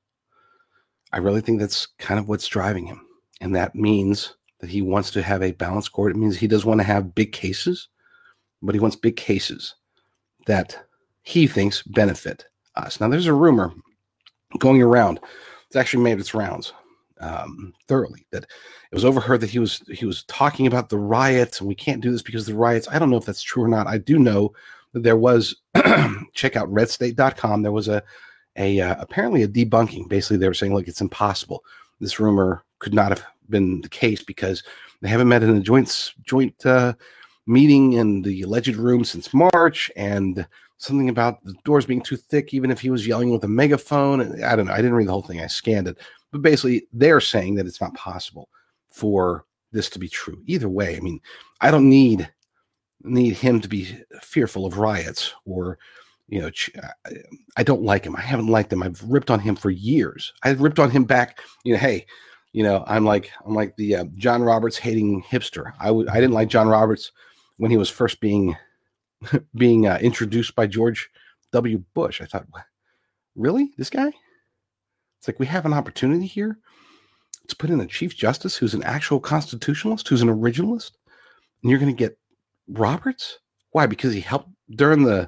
I really think that's kind of what's driving him. And that means that he wants to have a balanced court. It means he does want to have big cases, but he wants big cases that he thinks benefit us. Now, there's a rumor going around. It's actually made its rounds um, thoroughly, that it was overheard that he was he was talking about the riots, and we can't do this because of the riots. I don't know if that's true or not. I do know that there was, check out red state dot com. There was a, a uh, apparently a debunking. Basically, they were saying, look, it's impossible. This rumor could not have been the case because they haven't met in a joint joint uh, meeting in the alleged room since March, and something about the doors being too thick, even if he was yelling with a megaphone. I don't know. I didn't read the whole thing. I scanned it. But basically, they're saying that it's not possible for this to be true. Either way, I mean, I don't need need him to be fearful of riots or, you know, I don't like him. I haven't liked him. I've ripped on him for years. I ripped on him back. You know, hey, you know, I'm like I'm like the uh, John Roberts hating hipster. I would I didn't like John Roberts when he was first being being uh, introduced by George W. Bush. I thought, really, this guy? It's like we have an opportunity here to put in a Chief Justice who's an actual constitutionalist, who's an originalist, and you're going to get Roberts? Why? Because he helped during the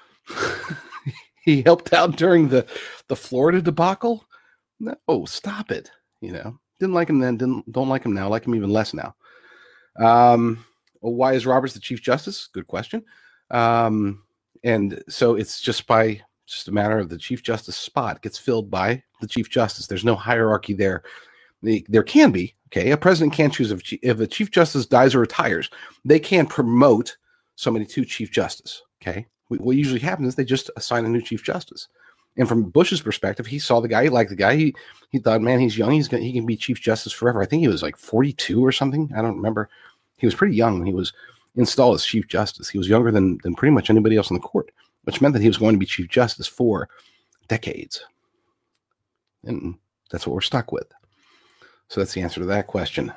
he helped out during the the Florida debacle? No, stop it. You know, didn't like him then, didn't don't like him now, like him even less now. Um, well, why is Roberts the Chief Justice? Good question. Um, and so it's just by just a matter of the Chief Justice spot gets filled by the Chief Justice. There's no hierarchy there. The, there can be, okay. A president can't choose if, if a Chief Justice dies or retires. They can promote somebody to Chief Justice, okay. What, what usually happens is they just assign a new Chief Justice. And from Bush's perspective, he saw the guy, he liked the guy. He he thought, man, he's young. He's gonna, he can be Chief Justice forever. I think he was like forty-two or something. I don't remember. He was pretty young when he was installed as Chief Justice. He was younger than than pretty much anybody else in the court, which meant that he was going to be Chief Justice for decades. And that's what we're stuck with. So that's the answer to that question.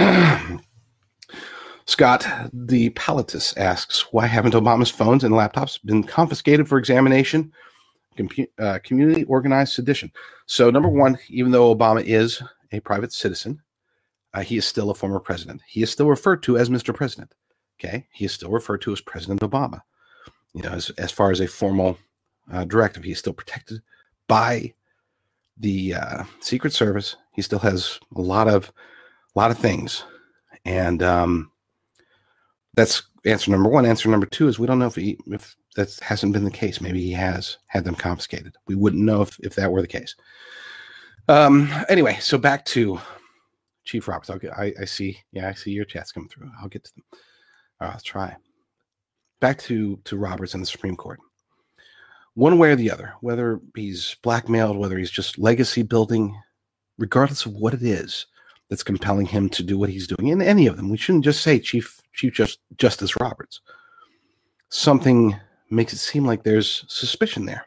Scott the Palatus asks, why haven't Obama's phones and laptops been confiscated for examination? Compu- uh, community organized sedition. So number one, even though Obama is a private citizen, uh, he is still a former president. He is still referred to as Mister President. Okay, he is still referred to as President Obama. You know, as as far as a formal uh, directive, he is still protected by the uh, Secret Service. He still has a lot of a lot of things, and um, that's answer number one. Answer number two is we don't know if he if that hasn't been the case. Maybe he has had them confiscated. We wouldn't know if, if that were the case. Um, anyway, so back to Chief Roberts. I'll get, I, I see, yeah, I see your chats coming through. I'll get to them. All right, let's try. Back to, to Roberts and the Supreme Court. One way or the other, whether he's blackmailed, whether he's just legacy building, regardless of what it is that's compelling him to do what he's doing, in any of them, we shouldn't just say Chief Chief Just, Justice Roberts. Something makes it seem like there's suspicion there.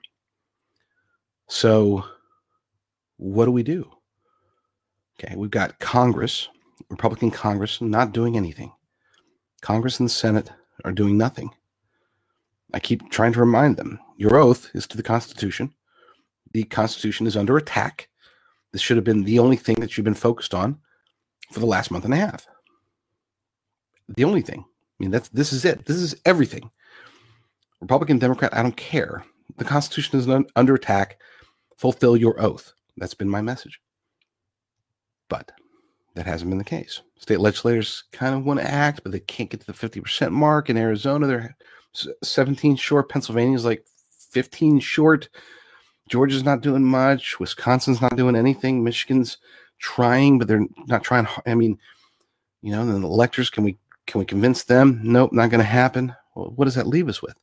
So what do we do? Okay, we've got Congress, Republican Congress, not doing anything. Congress and the Senate are doing nothing. I keep trying to remind them, your oath is to the Constitution. The Constitution is under attack. This should have been the only thing that you've been focused on for the last month and a half. The only thing. I mean, that's this is it. This is everything. Republican, Democrat, I don't care. The Constitution is under attack. Fulfill your oath. That's been my message. But that hasn't been the case. State legislators kind of want to act, but they can't get to the fifty percent mark. In Arizona, they're seventeen short. Pennsylvania's like fifteen short. Georgia's not doing much. Wisconsin's not doing anything. Michigan's trying, but they're not trying. I mean, you know, then the electors, can we can we convince them? Nope, not going to happen. Well, what does that leave us with?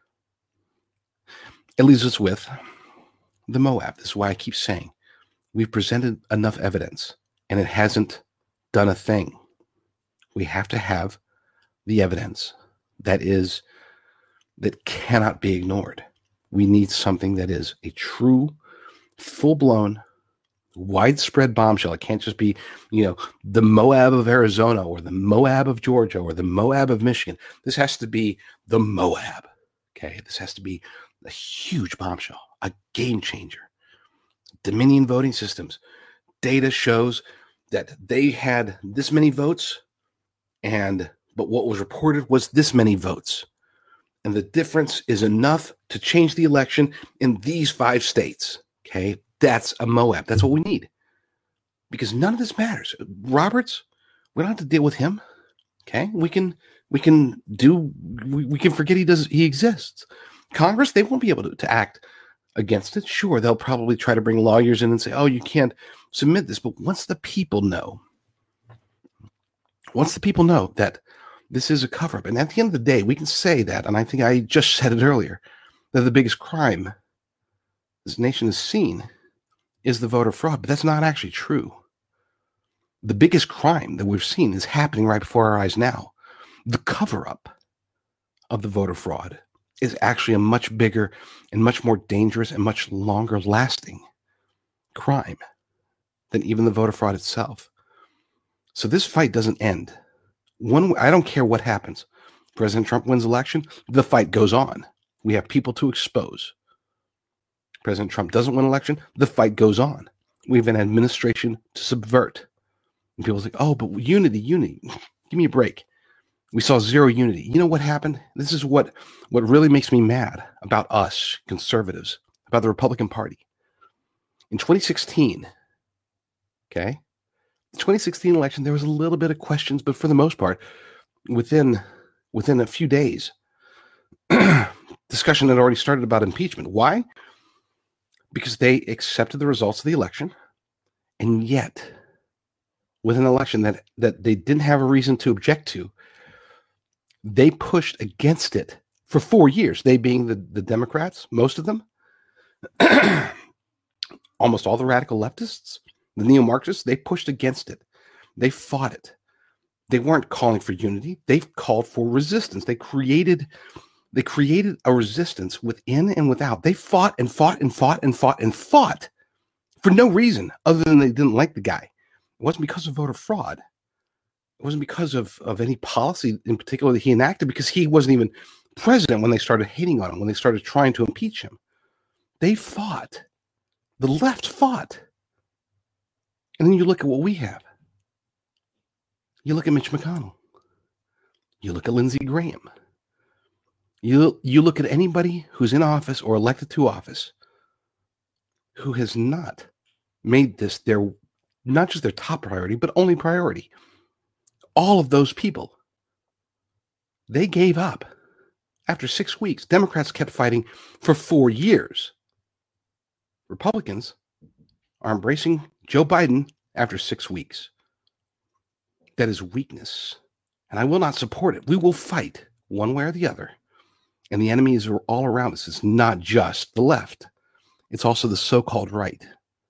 It leaves us with the Moab. This is why I keep saying we've presented enough evidence and it hasn't done a thing. We have to have the evidence that is that cannot be ignored. We need something that is a true, full-blown, widespread bombshell. It can't just be, you know, the Moab of Arizona or the Moab of Georgia or the Moab of Michigan. This has to be the Moab. Okay, this has to be a huge bombshell, a game changer. Dominion voting systems. Data shows that they had this many votes, and but what was reported was this many votes. And the difference is enough to change the election in these five states. Okay, that's a Moab. That's what we need. Because none of this matters. Roberts, we don't have to deal with him. Okay, we can we can do we, we can forget he does he exists. Congress, they won't be able to, to act against it. Sure, they'll probably try to bring lawyers in and say, oh, you can't submit this. But once the people know, once the people know that this is a cover-up, and at the end of the day, we can say that, and I think I just said it earlier, that the biggest crime this nation has seen is the voter fraud, but that's not actually true. The biggest crime that we've seen is happening right before our eyes now. The cover-up of the voter fraud is actually a much bigger and much more dangerous and much longer lasting crime than even the voter fraud itself. So this fight doesn't end. One, I don't care what happens. President Trump wins election, the fight goes on. We have people to expose. President Trump doesn't win election, the fight goes on. We have an administration to subvert. And people say, oh, but unity, unity. Give me a break. We saw zero unity. You know what happened? This is what, what really makes me mad about us, conservatives, about the Republican Party. In twenty sixteen, okay, the twenty sixteen election, there was a little bit of questions, but for the most part, within, within a few days, discussion had already started about impeachment. Why? Because they accepted the results of the election, and yet, with an election that, that they didn't have a reason to object to, they pushed against it for four years, they being the, the Democrats, most of them, almost all the radical leftists, the neo-Marxists, they pushed against it. They fought it. They weren't calling for unity. They called for resistance. They created, they created a resistance within and without. They fought and fought and fought and fought and fought for no reason other than they didn't like the guy. It wasn't because of voter fraud. It wasn't because of, of any policy in particular that he enacted, because he wasn't even president when they started hating on him, when they started trying to impeach him. They fought. The left fought. And then you look at what we have. You look at Mitch McConnell. You look at Lindsey Graham. You, you look at anybody who's in office or elected to office who has not made this their, not just their top priority, but only priority. All of those people, they gave up after six weeks. Democrats kept fighting for four years. Republicans are embracing Joe Biden after six weeks. That is weakness, and I will not support it. We will fight one way or the other, and the enemies are all around us. It's not just the left. It's also the so-called right.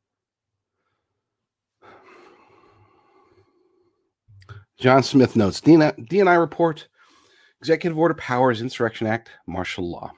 John Smith notes, D N I report, Executive Order Powers, Insurrection Act, martial law.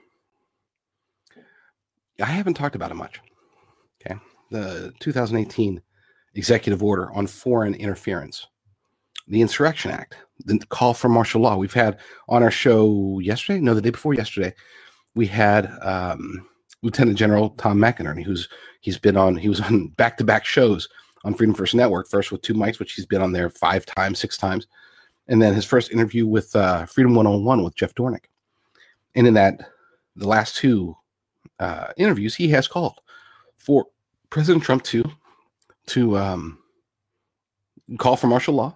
I haven't talked about it much. Okay, the two thousand eighteen Executive Order on Foreign Interference, the Insurrection Act, the call for martial law. We've had on our show yesterday, no, the day before yesterday, we had um, Lieutenant General Tom McInerney, who's he's been on, he was on back-to-back shows on Freedom First Network, first with two mics, which he's been on there five times, six times. And then his first interview with uh, Freedom one oh one with Jeff Dornick. And in that, the last two uh, interviews, he has called for President Trump to, to um, call for martial law,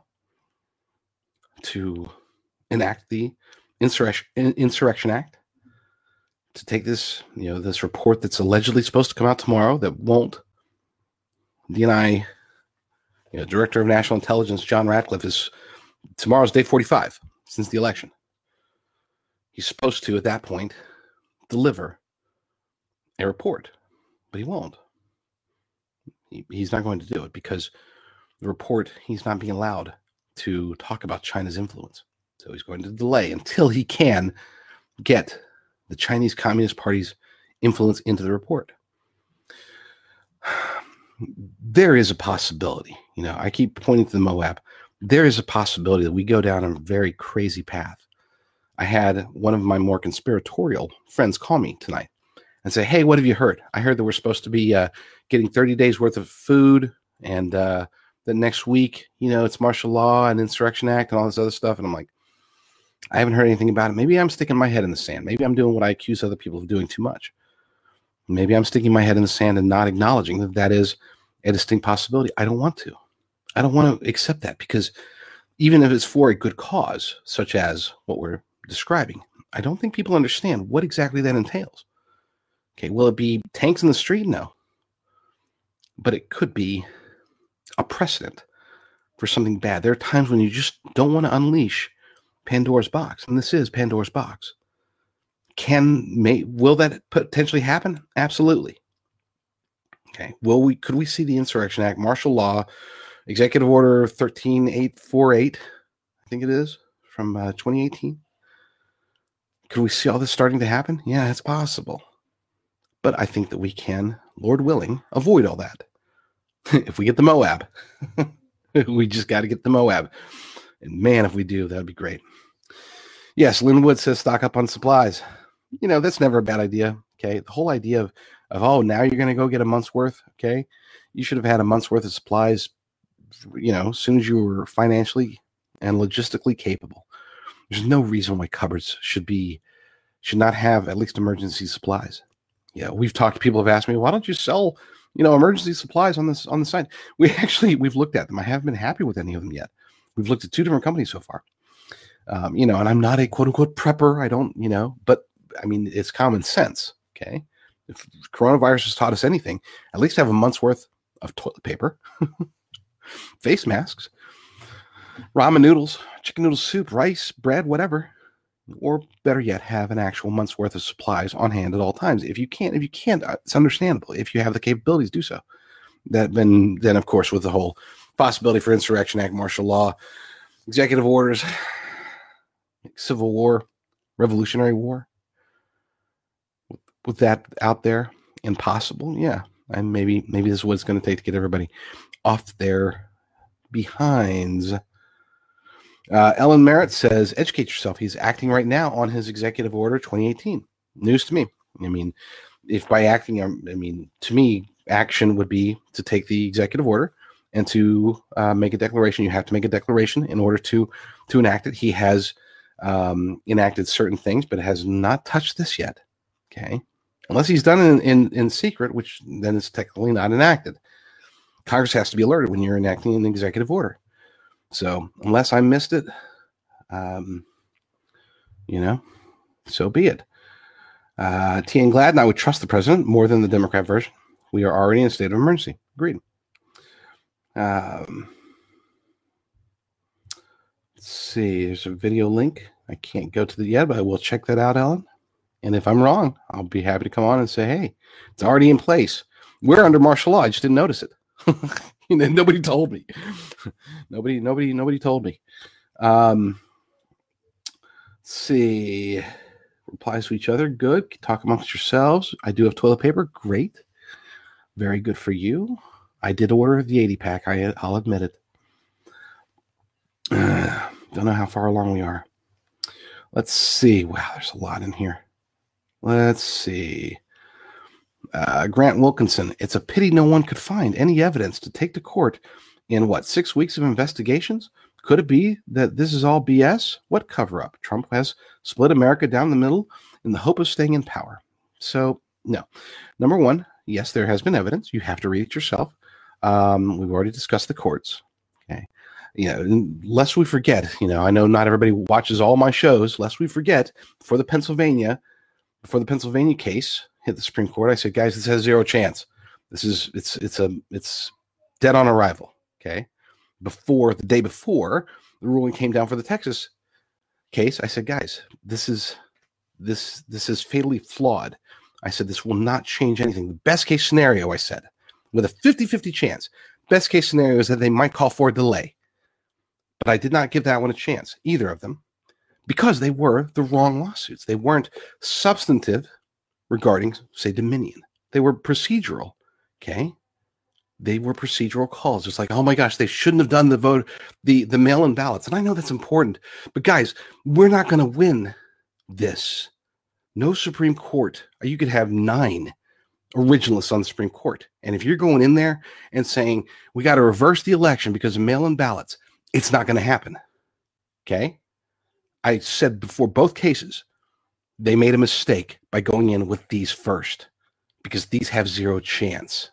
to enact the Insurrection, Insurrection Act, to take this, you know, this report that's allegedly supposed to come out tomorrow that won't. D N I, you know, Director of National Intelligence John Ratcliffe is tomorrow's day forty-five since the election. He's supposed to, at that point, deliver a report, but he won't. He, he's not going to do it because the report, he's not being allowed to talk about China's influence. So he's going to delay until he can get the Chinese Communist Party's influence into the report. There is a possibility, you know, I keep pointing to the Moab. There is a possibility that we go down a very crazy path. I had one of my more conspiratorial friends call me tonight and say, hey, what have you heard? I heard that we're supposed to be uh, getting thirty days worth of food, and uh, that next week, you know, it's martial law and Insurrection Act and all this other stuff. And I'm like, I haven't heard anything about it. Maybe I'm sticking my head in the sand. Maybe I'm doing what I accuse other people of doing too much. Maybe I'm sticking my head in the sand and not acknowledging that that is a distinct possibility. I don't want to. I don't want to accept that, because even if it's for a good cause, such as what we're describing, I don't think people understand what exactly that entails. Okay, will it be tanks in the street? No. But it could be a precedent for something bad. There are times when you just don't want to unleash Pandora's box, and this is Pandora's box. Can may will that potentially happen? Absolutely. Okay. Will we? Could we see the Insurrection Act, martial law, Executive Order thirteen eight forty-eight? I think it is from uh, twenty eighteen. Could we see all this starting to happen? Yeah, it's possible. But I think that we can, Lord willing, avoid all that. If we get the Moab, we just got to get the Moab. And man, if we do, that would be great. Yes, Linwood says stock up on supplies. You know, that's never a bad idea. Okay. The whole idea of, of oh, now you're going to go get a month's worth. Okay. You should have had a month's worth of supplies, you know, as soon as you were financially and logistically capable. There's no reason why cupboards should be, should not have at least emergency supplies. Yeah. We've talked, people have asked me, why don't you sell, you know, emergency supplies on this, on the site? We actually, we've looked at them. I haven't been happy with any of them yet. We've looked at two different companies so far. Um, you know, and I'm not a quote unquote prepper. I don't, you know, but I mean, it's common sense. Okay. If coronavirus has taught us anything, at least have a month's worth of toilet paper, face masks, ramen noodles, chicken noodle soup, rice, bread, whatever, or better yet, have an actual month's worth of supplies on hand at all times. If you can't, if you can't, it's understandable. If you have the capabilities, do so. That then, then of course, with the whole possibility for Insurrection Act, martial law, executive orders, Civil War, Revolutionary War, with, with that out there, impossible. Yeah, and maybe maybe this is what it's going to take to get everybody off their behinds. Uh, Ellen Merritt says, educate yourself. He's acting right now on his executive order twenty eighteen. News to me. I mean, if by acting, I mean, to me, action would be to take the executive order and to uh, make a declaration. You have to make a declaration in order to, to enact it. He has um, enacted certain things, but has not touched this yet. Okay. Unless he's done it in, in, in secret, which then is technically not enacted. Congress has to be alerted when you're enacting an executive order. So unless I missed it, um, you know, so be it. Uh, T. N. Gladden, I would trust the president more than the Democrat version. We are already in a state of emergency. Agreed. Um, let's see. There's a video link. I can't go to the yet, but I will check that out, Ellen. And if I'm wrong, I'll be happy to come on and say, hey, it's already in place. We're under martial law. I just didn't notice it. Nobody told me. nobody, nobody, nobody told me. Um, let's see. Replies to each other. Good. Talk amongst yourselves. I do have toilet paper. Great. Very good for you. I did order the eighty pack. I, I'll admit it. Uh, don't know how far along we are. Let's see. Wow, there's a lot in here. Let's see. Uh, Grant Wilkinson. It's a pity no one could find any evidence to take to court in, what, six weeks of investigations? Could it be that this is all B S? What cover-up? Trump has split America down the middle in the hope of staying in power. So, no. Number one, yes, there has been evidence. You have to read it yourself. Um, we've already discussed the courts. Okay. You know, lest we forget, you know, I know not everybody watches all my shows, lest we forget, for the Pennsylvania, for the Pennsylvania case hit the Supreme Court, I said, guys, this has zero chance. This is, it's, it's a, it's dead on arrival. Okay. Before, the day before the ruling came down for the Texas case, I said, guys, this is, this, this is fatally flawed. I said, this will not change anything. The best case scenario, I said, with a fifty-fifty chance, best case scenario is that they might call for a delay. But I did not give that one a chance, either of them, because they were the wrong lawsuits. They weren't substantive regarding, say, Dominion. They were procedural, okay? They were procedural calls. It's like, oh my gosh, they shouldn't have done the vote, the, the mail-in ballots. And I know that's important. But guys, we're not going to win this. No Supreme Court. You could have nine originalists on the Supreme Court. And if you're going in there and saying, we got to reverse the election because of mail-in ballots, it's not going to happen. Okay? I said before both cases, they made a mistake by going in with these first because these have zero chance.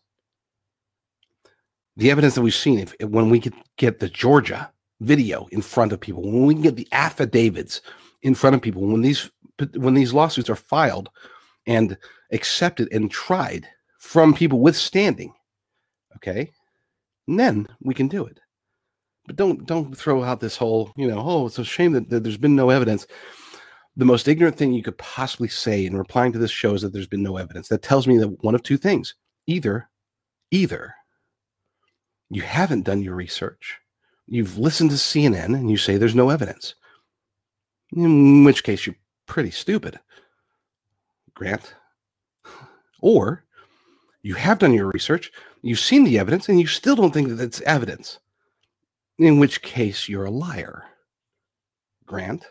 The evidence that we've seen, if, if when we get, get the Georgia video in front of people, when we can get the affidavits in front of people, when these when these lawsuits are filed and accepted and tried from people with standing, okay, And then we can do it. But don't don't throw out this whole, you know, oh, it's a shame that, that there's been no evidence. The most ignorant thing you could possibly say in replying to this show is that there's been no evidence. That tells me that one of two things. Either, either you haven't done your research. You've listened to C N N and you say there's no evidence. In which case you're pretty stupid, Grant. Or you have done your research, you've seen the evidence, and you still don't think that it's evidence. In which case you're a liar, Grant.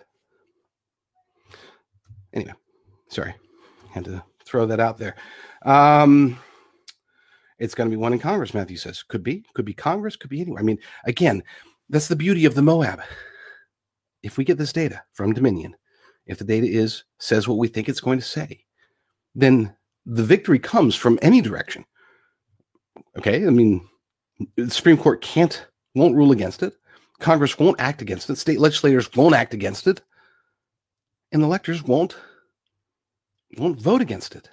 Anyway, sorry. Had to throw that out there. Um, it's going to be one in Congress, Matthew says. Could be. Could be Congress. Could be anywhere. I mean, again, that's the beauty of the Moab. If we get this data from Dominion, if the data is says what we think it's going to say, then the victory comes from any direction. Okay? I mean, the Supreme Court can't, won't rule against it. Congress won't act against it. State legislators won't act against it. And the electors won't, won't vote against it.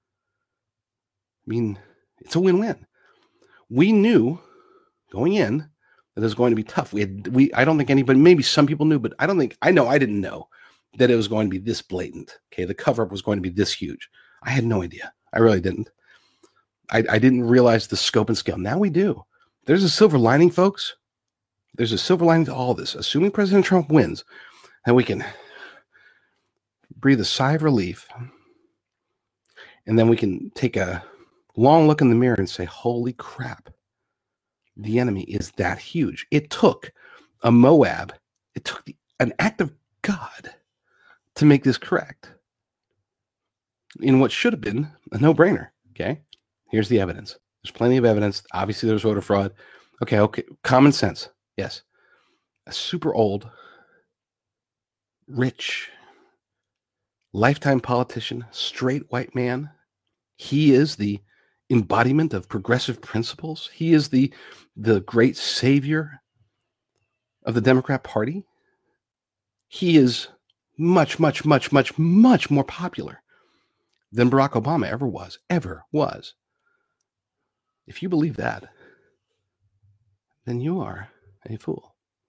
I mean, it's a win-win. We knew going in that it was going to be tough. We had, we, I don't think anybody, maybe some people knew, but I don't think, I know I didn't know that it was going to be this blatant. Okay, the cover-up was going to be this huge. I had no idea. I really didn't. I, I didn't realize the scope and scale. Now we do. There's a silver lining, folks. There's a silver lining to all this. Assuming President Trump wins, and we can breathe a sigh of relief, and then we can take a long look in the mirror and say, holy crap, the enemy is that huge. It took a Moab, it took the, an act of God to make this correct in what should have been a no-brainer. Okay, here's the evidence. There's plenty of evidence. Obviously, there's voter fraud. Okay, okay, common sense. Yes, a super old, rich, lifetime politician, straight white man. He is the embodiment of progressive principles. He is the the great savior of the Democrat Party. He is much, much, much, much, much more popular than Barack Obama ever was, ever was. If you believe that, then you are a fool.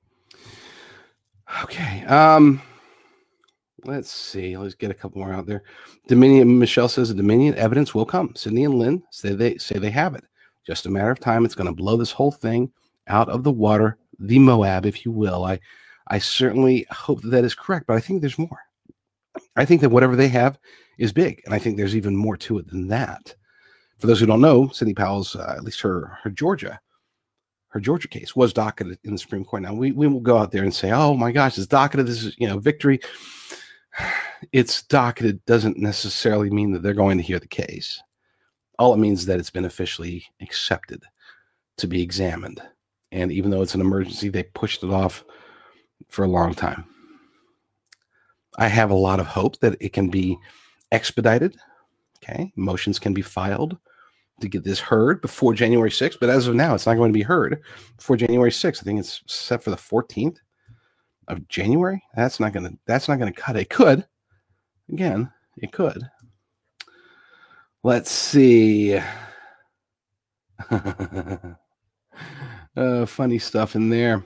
Okay. Um, let's see. Let's get a couple more out there. Dominion, Michelle says the Dominion evidence will come. Sydney and Lynn say they say they have it. Just a matter of time. It's going to blow this whole thing out of the water, the Moab, if you will. I, I certainly hope that that is correct, but I think there's more. I think that whatever they have is big, and I think there's even more to it than that. For those who don't know, Sidney Powell's, uh, at least her her Georgia, her Georgia case was docketed in the Supreme Court. Now we we will go out there and say, oh my gosh, it's docketed. This is, you know, victory. It's docketed doesn't necessarily mean that they're going to hear the case. All it means is that it's been officially accepted to be examined. And even though it's an emergency, they pushed it off for a long time. I have a lot of hope that it can be expedited. Okay, motions can be filed to get this heard before January sixth, but as of now, it's not going to be heard before January sixth. I think it's set for the fourteenth of January. That's not going to, that's not going to cut it. It could. Again, it could. Let's see. uh, funny stuff in there.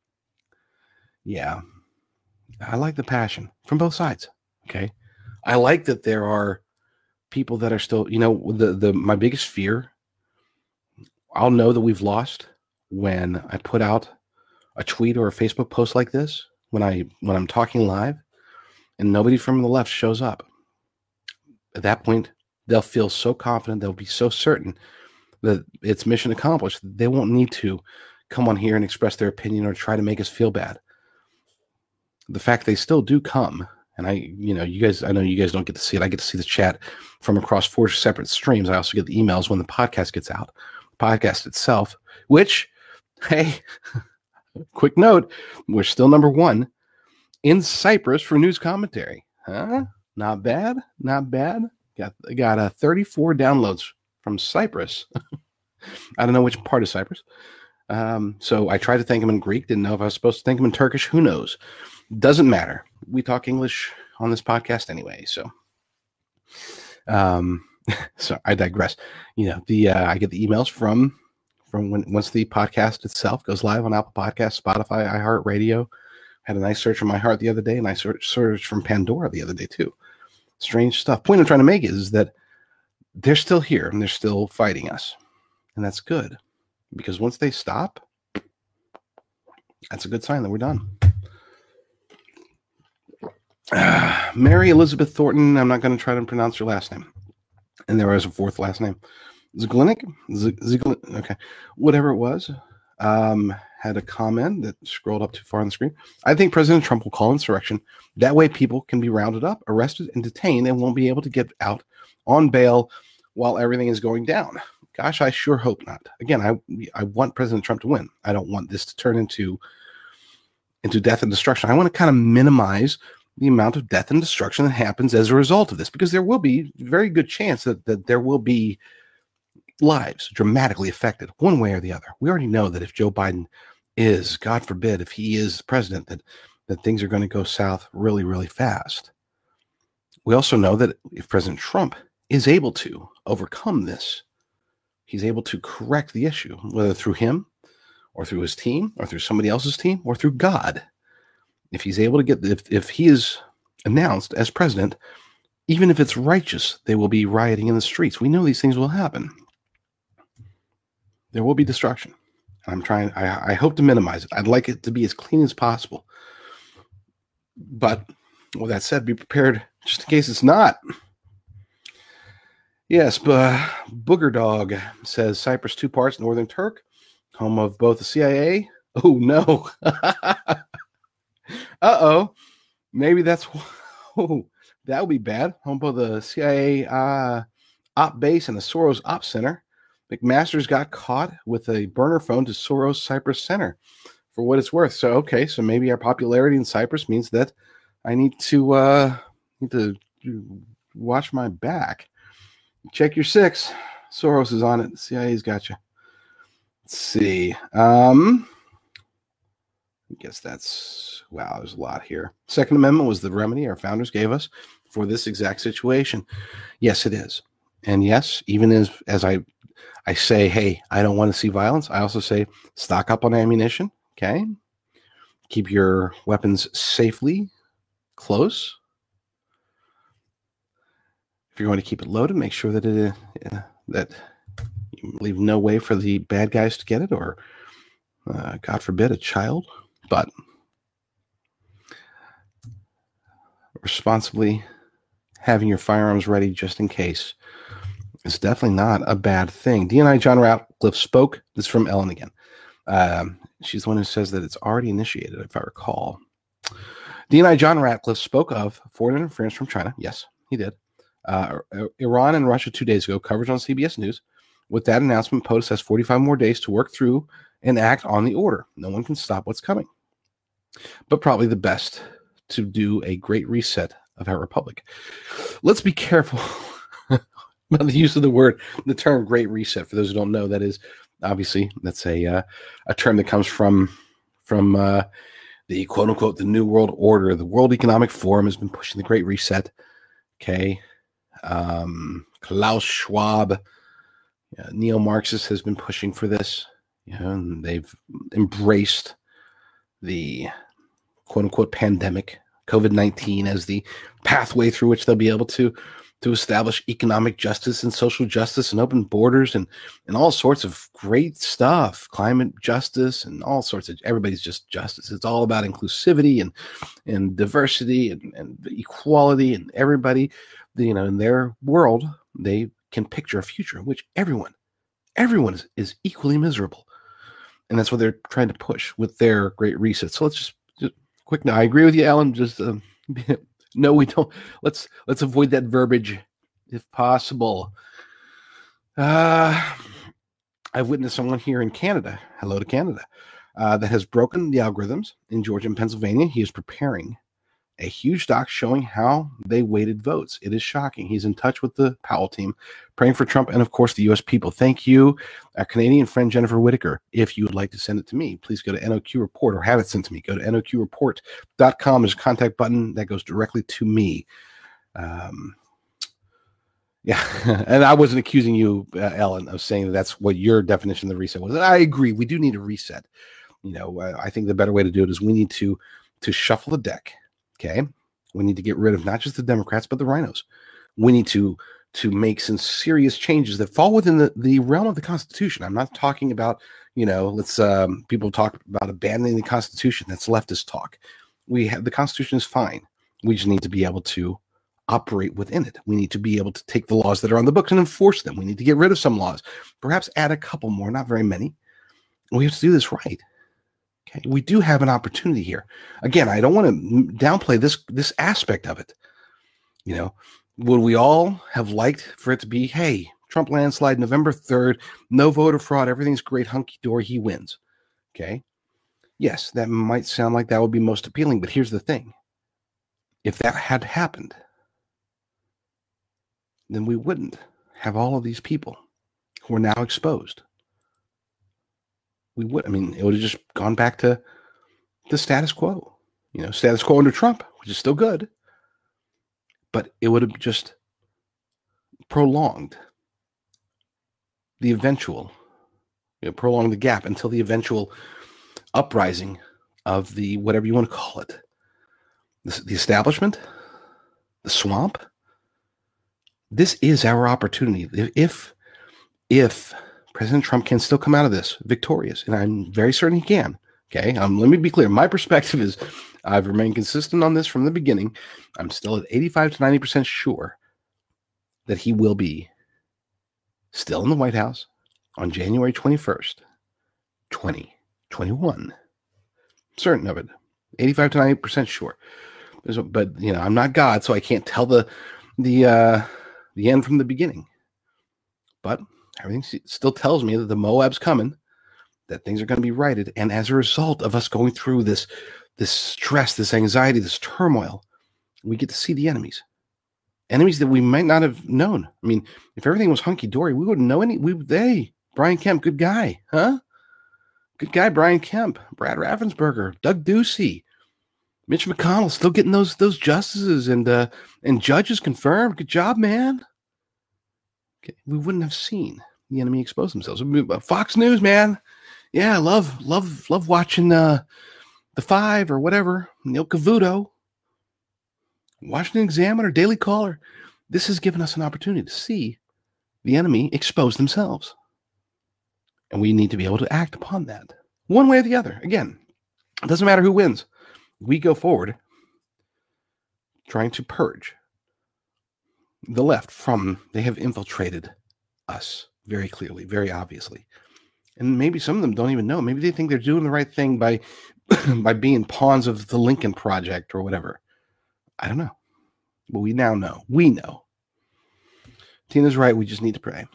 Yeah. I like the passion from both sides. Okay. I like that there are people that are still, you know, the, the, my biggest fear, I'll know that we've lost when I put out a tweet or a Facebook post like this, when I, when I'm talking live and nobody from the left shows up. At that point, they'll feel so confident. They'll be so certain that it's mission accomplished. They won't need to come on here and express their opinion or try to make us feel bad. The fact they still do come, and I, you know, you guys, I know you guys don't get to see it. I get to see the chat from across four separate streams. I also get the emails when the podcast gets out. The podcast itself, which, hey, quick note, we're still number one in Cyprus for news commentary. Huh? Not bad. Not bad. Got got uh, thirty-four downloads from Cyprus. I don't know which part of Cyprus. Um, so I tried to thank him in Greek. Didn't know if I was supposed to thank him in Turkish. Who knows? Doesn't matter. We talk English on this podcast anyway. So, um, so I digress. You know, the uh, I get the emails from from when once the podcast itself goes live on Apple Podcasts, Spotify, iHeartRadio. Had a nice search from iHeart the other day, and I searched search from Pandora the other day too. Strange stuff. Point I'm trying to make is that they're still here and they're still fighting us, and that's good because once they stop, that's a good sign that we're done. Uh, Mary Elizabeth Thornton. I'm not going to try to pronounce your last name. And there was a fourth last name. Ziglinik? Z- Ziglinik? Okay. Whatever it was. Um, had a comment that scrolled up too far on the screen. I think President Trump will call insurrection. That way people can be rounded up, arrested, and detained and won't be able to get out on bail while everything is going down. Gosh, I sure hope not. Again, I I want President Trump to win. I don't want this to turn into, into death and destruction. I want to kind of minimize the amount of death and destruction that happens as a result of this, because there will be a very good chance that, that there will be lives dramatically affected one way or the other. We already know that if Joe Biden is, God forbid, if he is president, that, that things are going to go south really, really fast. We also know that if President Trump is able to overcome this, he's able to correct the issue, whether through him or through his team or through somebody else's team or through God. If he's able to get, if, if he is announced as president, even if it's righteous, they will be rioting in the streets. We know these things will happen. There will be destruction. I'm trying, I, I hope to minimize it. I'd like it to be as clean as possible. But with that said, be prepared just in case it's not. Yes, but Booger Dog says Cyprus two parts, Northern Turk, home of both the C I A. Oh, no. Uh-oh. Maybe that's, oh, that would be bad. Home of the C I A uh, op base and the Soros op center. McMaster's got caught with a burner phone to Soros Cyprus Center for what it's worth. So, okay, so maybe our popularity in Cyprus means that I need to uh, need to watch my back. Check your six. Soros is on it. The C I A's got you. Let's see. Um, I guess that's, wow, there's a lot here. Second Amendment was the remedy our founders gave us for this exact situation. Yes, it is. And yes, even as, as I I say, hey, I don't want to see violence. I also say, stock up on ammunition, okay? Keep your weapons safely close. If you're going to keep it loaded, make sure that it uh, that you leave no way for the bad guys to get it, or, uh, God forbid, a child. But responsibly having your firearms ready just in case. It's definitely not a bad thing. D N I John Ratcliffe spoke. This is from Ellen again. Um, she's the one who says that it's already initiated, if I recall. D N I John Ratcliffe spoke of foreign interference from China. Yes, he did. Uh, Iran and Russia two days ago, coverage on C B S News. With that announcement, POTUS has forty-five more days to work through and act on the order. No one can stop what's coming. But probably the best to do a great reset of our republic. Let's be careful about the use of the word, the term "great reset." For those who don't know, that is obviously that's a uh, a term that comes from from uh, the quote unquote the New World Order. The World Economic Forum has been pushing the Great Reset. Okay, um, Klaus Schwab, uh, neo-Marxist, has been pushing for this. You know, and they've embraced the quote unquote pandemic, COVID nineteen, as the pathway through which they'll be able to. to establish economic justice and social justice and open borders and, and all sorts of great stuff, climate justice and all sorts of, everybody's just justice. It's all about inclusivity and, and diversity and, and equality, and everybody, you know, in their world, they can picture a future in which everyone, everyone is, is equally miserable. And that's what they're trying to push with their Great Reset. So let's just, just quick, now I agree with you, Alan, just, um, no, we don't. Let's let's avoid that verbiage if possible. Uh, I've witnessed someone here in Canada, hello to Canada, uh, that has broken the algorithms in Georgia and Pennsylvania. He is preparing a huge doc showing how they weighted votes. It is shocking. He's in touch with the Powell team, praying for Trump and, of course, the U S people. Thank you, our Canadian friend Jennifer Whitaker. If you would like to send it to me, please go to N O Q Report or have it sent to me. Go to N O Q report dot com. There's a contact button that goes directly to me. Um, Yeah, and I wasn't accusing you, uh, Ellen, of saying that that's what your definition of the reset was. I agree. We do need a reset. You know, uh, I think the better way to do it is we need to to shuffle the deck. Okay, we need to get rid of not just the Democrats but the rhinos. We need to to make some serious changes that fall within the, the realm of the Constitution. I'm not talking about, you know, let's um, people talk about abandoning the Constitution. That's leftist talk. We have the Constitution is fine. We just need to be able to operate within it. We need to be able to take the laws that are on the books and enforce them. We need to get rid of some laws, perhaps add a couple more, not very many. We have to do this right. Okay, we do have an opportunity here. Again, I don't want to downplay this this aspect of it. You know, would we all have liked for it to be, hey, Trump landslide November third, no voter fraud, everything's great, hunky-dory, he wins. Okay. Yes, that might sound like that would be most appealing, but here's the thing. If that had happened, then we wouldn't have all of these people who are now exposed. We would, I mean, it would have just gone back to the status quo, you know, status quo under Trump, which is still good, but it would have just prolonged the eventual, you know, prolonged the gap until the eventual uprising of the, whatever you want to call it, the, the establishment, the swamp. This is our opportunity. If, if President Trump can still come out of this victorious, and I'm very certain he can. Okay, um, let me be clear. My perspective is I've remained consistent on this from the beginning. I'm still at eighty-five to ninety percent sure that he will be still in the White House on January twenty-first, twenty twenty-one. Certain of it. eighty-five to ninety percent sure. But, you know, I'm not God, so I can't tell the, the, uh, the end from the beginning. But everything still tells me that the Moab's coming, that things are going to be righted. And as a result of us going through this, this stress, this anxiety, this turmoil, we get to see the enemies. Enemies that we might not have known. I mean, if everything was hunky-dory, we wouldn't know any. We, hey, Brian Kemp, good guy, huh? Good guy, Brian Kemp, Brad Raffensperger, Doug Ducey, Mitch McConnell, still getting those those justices and uh, and judges confirmed. Good job, man. Okay. We wouldn't have seen the enemy expose themselves. Fox News, man. Yeah, love, love, love watching uh, the Five or whatever. Neil Cavuto, Washington Examiner, Daily Caller. This has given us an opportunity to see the enemy expose themselves. And we need to be able to act upon that one way or the other. Again, it doesn't matter who wins. We go forward trying to purge the left from, they have infiltrated us very clearly, very obviously. And maybe some of them don't even know. Maybe they think they're doing the right thing by, by being pawns of the Lincoln Project or whatever. I don't know. But we now know. We know. Tina's right. We just need to pray.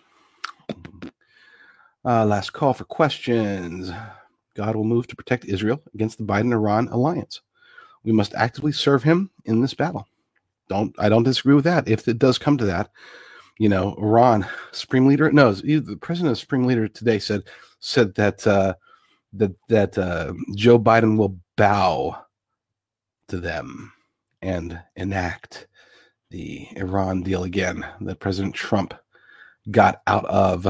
Uh, last call for questions. God will move to protect Israel against the Biden-Iran alliance. We must actively serve him in this battle. Don't I don't disagree with that. If it does come to that, you know, Iran Supreme Leader, no, the president of Supreme Leader today said said that uh, that that uh, Joe Biden will bow to them and enact the Iran deal again that President Trump got out of.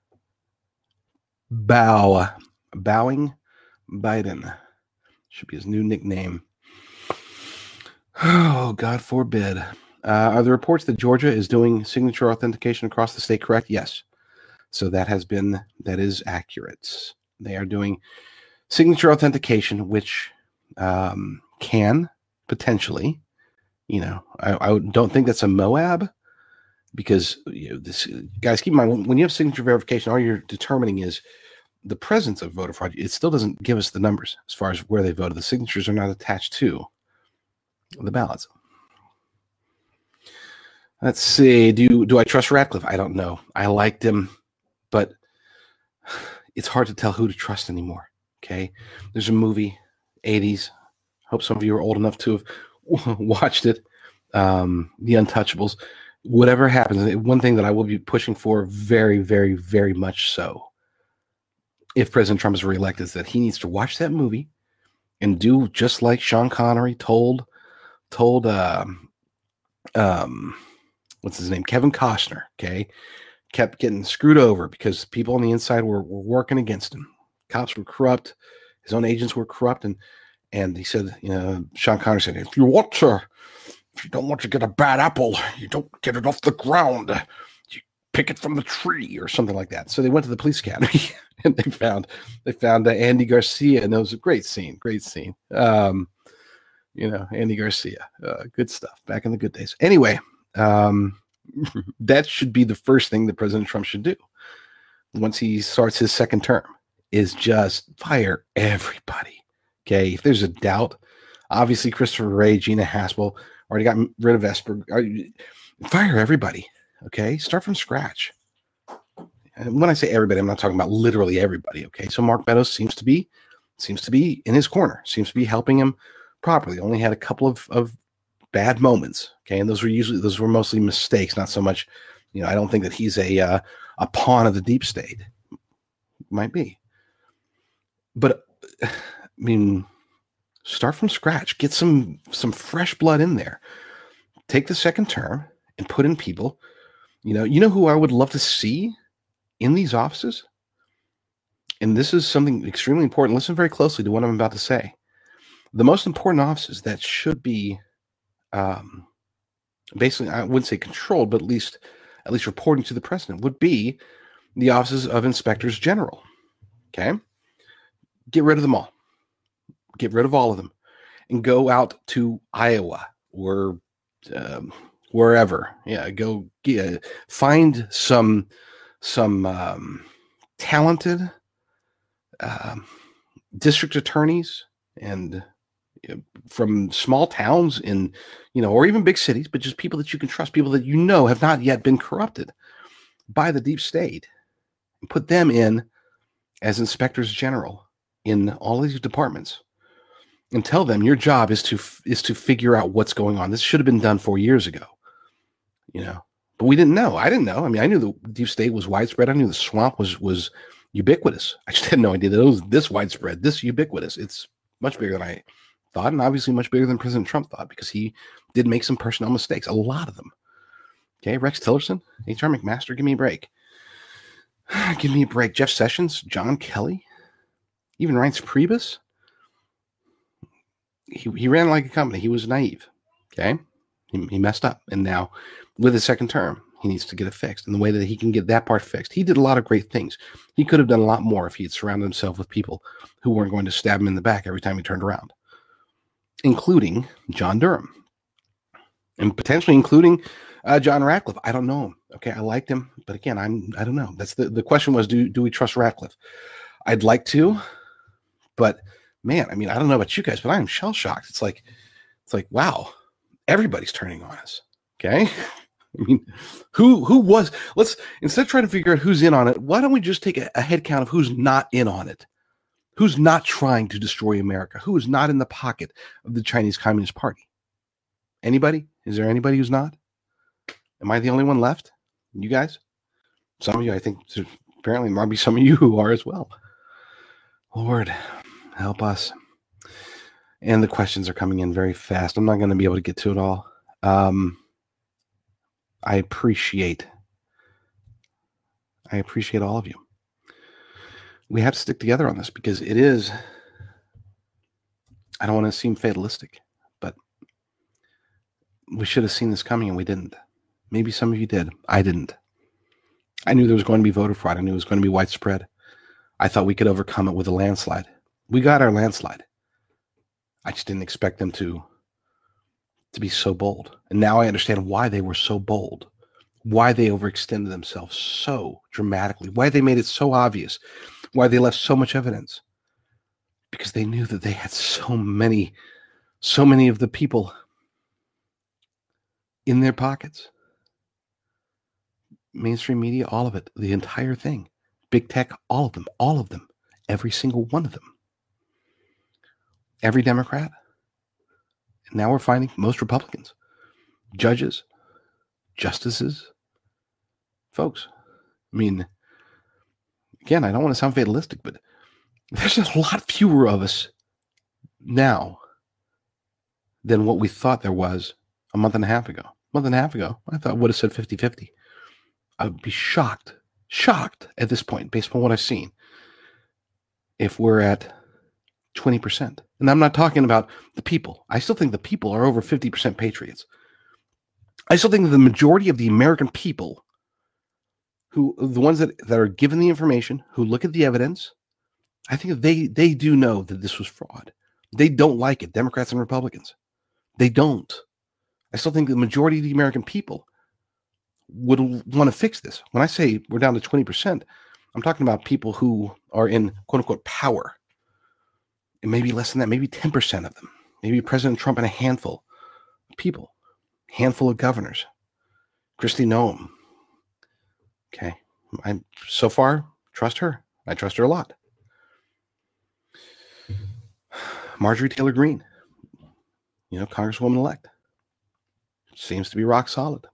Bow, bowing Biden should be his new nickname. Oh, God forbid. Uh, are the reports that Georgia is doing signature authentication across the state correct? Yes. So that has been, that is accurate. They are doing signature authentication, which um, can potentially, you know, I, I don't think that's a Moab because, you know, this, guys, keep in mind, when you have signature verification, all you're determining is the presence of voter fraud. It still doesn't give us the numbers as far as where they voted. The signatures are not attached to the ballots. Let's see. Do you, do I trust Ratcliffe? I don't know. I liked him, but it's hard to tell who to trust anymore. Okay. There's a movie, eighties. Hope some of you are old enough to have watched it. Um, The Untouchables. Whatever happens, one thing that I will be pushing for very, very, very much so, if President Trump is reelected, is that he needs to watch that movie and do just like Sean Connery told told um, um, what's his name? Kevin Costner, okay, kept getting screwed over because people on the inside were, were working against him. Cops were corrupt. His own agents were corrupt. And, and he said, you know, Sean Connery said, if you want to, if you don't want to get a bad apple, you don't get it off the ground. You pick it from the tree or something like that. So they went to the police academy and they found, they found uh, Andy Garcia. And it was a great scene, great scene. Um, you know, Andy Garcia, uh, good stuff back in the good days. Anyway, um, that should be the first thing that President Trump should do once he starts his second term, is just fire everybody. Okay. If there's a doubt, obviously Christopher Wray, Gina Haspel already got rid of Esper. Fire everybody. Okay. Start from scratch. And when I say everybody, I'm not talking about literally everybody. Okay. So Mark Meadows seems to be, seems to be in his corner, seems to be helping him properly. Only had a couple of, of bad moments. Okay. And those were usually, those were mostly mistakes, not so much, you know, I don't think that he's a, uh, a pawn of the deep state. Might be. But I mean, start from scratch, get some, some fresh blood in there, take the second term and put in people, you know, you know who I would love to see in these offices. And this is something extremely important. Listen very closely to what I'm about to say. The most important offices that should be, um, basically, I wouldn't say controlled, but at least, at least reporting to the president would be the offices of inspectors general. Okay. Get rid of them all. Get rid of all of them and go out to Iowa or um, wherever. Yeah. Go get, find some, some um, talented um, district attorneys and you know, from small towns in, you know, or even big cities, but just people that you can trust, people that you know have not yet been corrupted by the deep state, and put them in as inspectors general in all of these departments, and tell them your job is to is to figure out what's going on. This should have been done four years ago, you know, but we didn't know. I didn't know. I mean, I knew the deep state was widespread. I knew the swamp was was ubiquitous. I just had no idea that it was this widespread, this ubiquitous. It's much bigger than I thought, and obviously much bigger than President Trump thought, because he did make some personnel mistakes, a lot of them. Okay, Rex Tillerson, H R McMaster, give me a break. Give me a break. Jeff Sessions, John Kelly, even Reince Priebus. He he ran like a company. He was naive. Okay, he, he messed up, and now with his second term, he needs to get it fixed. And the way that he can get that part fixed, he did a lot of great things. He could have done a lot more if he had surrounded himself with people who weren't going to stab him in the back every time he turned around, including John Durham, and potentially including uh, John Ratcliffe. I don't know him. Okay, I liked him, but again, I'm I don't know. That's the the question was, do do we trust Ratcliffe? I'd like to, but man, I mean, I don't know about you guys, but I am shell shocked. It's like it's like wow, everybody's turning on us. Okay. I mean, who who was, let's, instead of trying to figure out who's in on it, why don't we just take a, a head count of who's not in on it? Who's not trying to destroy America? Who is not in the pocket of the Chinese Communist Party? Anybody? Is there anybody who's not? Am I the only one left? You guys? Some of you, I think, apparently there might be some of you who are as well. Lord, help us. And the questions are coming in very fast. I'm not going to be able to get to it all. Um... I appreciate, I appreciate all of you. We have to stick together on this, because it is, I don't want to seem fatalistic, but we should have seen this coming and we didn't. Maybe some of you did. I didn't. I knew there was going to be voter fraud. I knew it was going to be widespread. I thought we could overcome it with a landslide. We got our landslide. I just didn't expect them to to be so bold. And now I understand why they were so bold, why they overextended themselves so dramatically, why they made it so obvious, why they left so much evidence, because they knew that they had so many, so many of the people in their pockets. Mainstream media, all of it, the entire thing, big tech, all of them, all of them, every single one of them, every Democrat. Now we're finding most Republicans, judges, justices, folks. I mean, again, I don't want to sound fatalistic, but there's a lot fewer of us now than what we thought there was a month and a half ago. month and a half ago, I thought would have said fifty-fifty. I would be shocked, shocked at this point, based on what I've seen, if we're at twenty percent. And I'm not talking about the people. I still think the people are over fifty percent patriots. I still think the majority of the American people, who the ones that, that are given the information, who look at the evidence, I think they, they do know that this was fraud. They don't like it, Democrats and Republicans. They don't. I still think the majority of the American people would want to fix this. When I say we're down to twenty percent, I'm talking about people who are in quote-unquote power. And maybe less than that, maybe ten percent of them. Maybe President Trump and a handful of people. Handful of governors. Kristi Noem. Okay. I so far trust her. I trust her a lot. Marjorie Taylor Greene, you know, Congresswoman-elect, seems to be rock solid.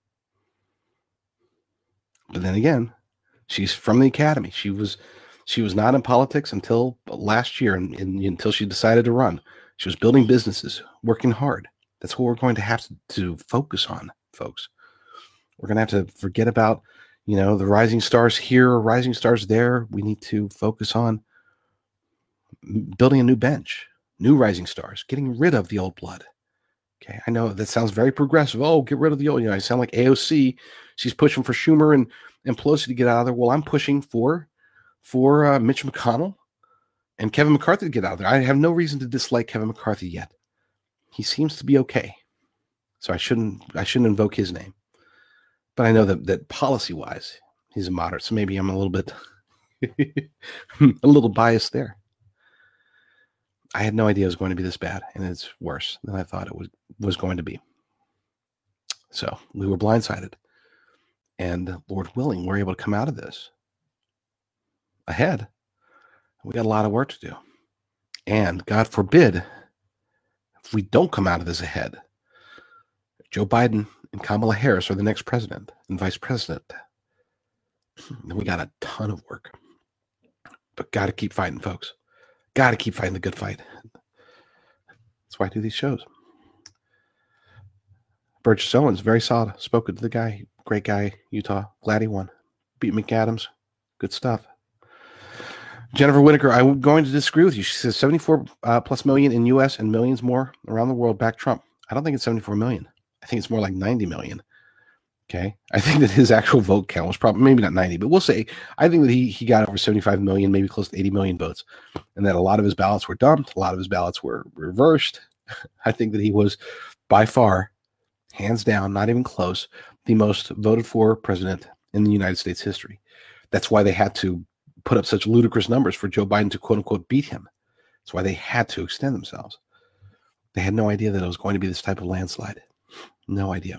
But then again, she's from the academy. She was she was not in politics until last year, and, and until she decided to run. She was building businesses, working hard. That's what we're going to have to, to focus on, folks. We're going to have to forget about, you know, the rising stars here or rising stars there. We need to focus on building a new bench. New rising stars, getting rid of the old blood. Okay, I know that sounds very progressive. Oh, get rid of the old. You know, I sound like A O C. She's pushing for Schumer and, and Pelosi to get out of there. Well, I'm pushing for for uh, Mitch McConnell and Kevin McCarthy to get out of there. I have no reason to dislike Kevin McCarthy yet. He seems to be okay, so I shouldn't I shouldn't invoke his name. But I know that that policy wise, he's a moderate. So maybe I'm a little bit a little biased there. I had no idea it was going to be this bad, and it's worse than I thought it was, was going to be. So we were blindsided. And Lord willing, we're able to come out of this ahead. We got a lot of work to do. And God forbid, if we don't come out of this ahead, Joe Biden and Kamala Harris are the next president and vice president, then we got a ton of work. But got to keep fighting, folks. Got to keep fighting the good fight. That's why I do these shows. Burgess Owens, very solid. Spoken to the guy. Great guy, Utah. Glad he won. Beat McAdams. Good stuff. Jennifer Whitaker, I'm going to disagree with you. She says seventy-four uh, plus million in U S and millions more around the world back Trump. I don't think it's seventy-four million. I think it's more like ninety million. Okay. I think that his actual vote count was probably maybe not ninety, but we'll say I think that he he got over seventy-five million, maybe close to eighty million votes, and that a lot of his ballots were dumped, a lot of his ballots were reversed. I think that he was by far, hands down, not even close, the most voted for president in the United States history. That's why they had to put up such ludicrous numbers for Joe Biden to quote unquote beat him. That's why they had to extend themselves. They had no idea that it was going to be this type of landslide. No idea.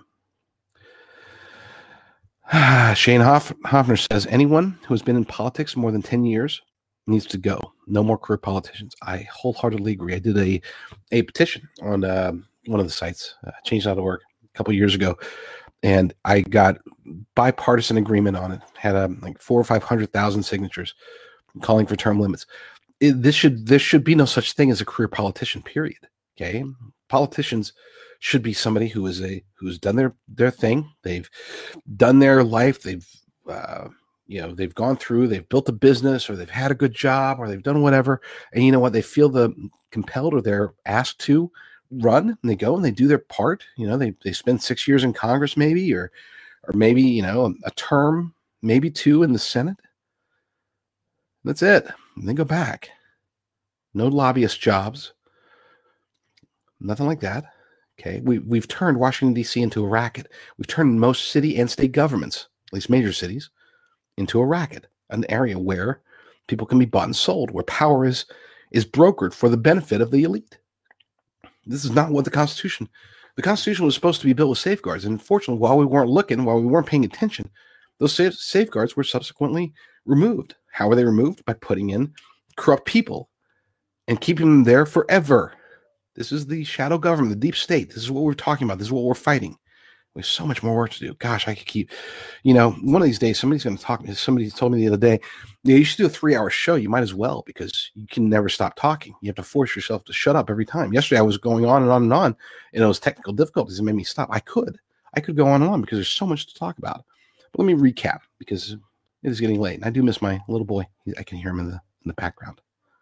Shane Hoff, Hoffner says, anyone who has been in politics more than ten years needs to go. No more career politicians. I wholeheartedly agree. I did a, a petition on uh, one of the sites, uh, change dot org, a couple years ago, and I got bipartisan agreement on it. Had um, like four or five hundred thousand signatures calling for term limits. It, this should there should be no such thing as a career politician. Period. Okay, politicians should be somebody who is a who's done their their thing. They've done their life. They've uh, you know they've gone through. They've built a business, or they've had a good job, or they've done whatever. And you know what? They feel the compelled, or they're asked to run, and they go and they do their part. You know, they they spend six years in Congress, maybe, or or maybe you know a term, maybe two in the Senate. That's it. And then go back. No lobbyist jobs. Nothing like that. Okay, we, we've turned Washington, D C into a racket. We've turned most city and state governments, at least major cities, into a racket, an area where people can be bought and sold, where power is, is brokered for the benefit of the elite. This is not what the Constitution, the Constitution was supposed to be built with safeguards. And unfortunately, while we weren't looking, while we weren't paying attention, those safe, safeguards were subsequently removed. How were they removed? By putting in corrupt people and keeping them there forever. This is the shadow government, the deep state. This is what we're talking about. This is what we're fighting. We have so much more work to do. Gosh, I could keep, you know, one of these days, somebody's going to talk. Somebody told me the other day, yeah, you should do a three hour show. You might as well, because you can never stop talking. You have to force yourself to shut up every time. Yesterday, I was going on and on and on, and those technical difficulties that made me stop. I could. I could go on and on because there's so much to talk about. But let me recap because it is getting late. And I do miss my little boy. I can hear him in the, in the background.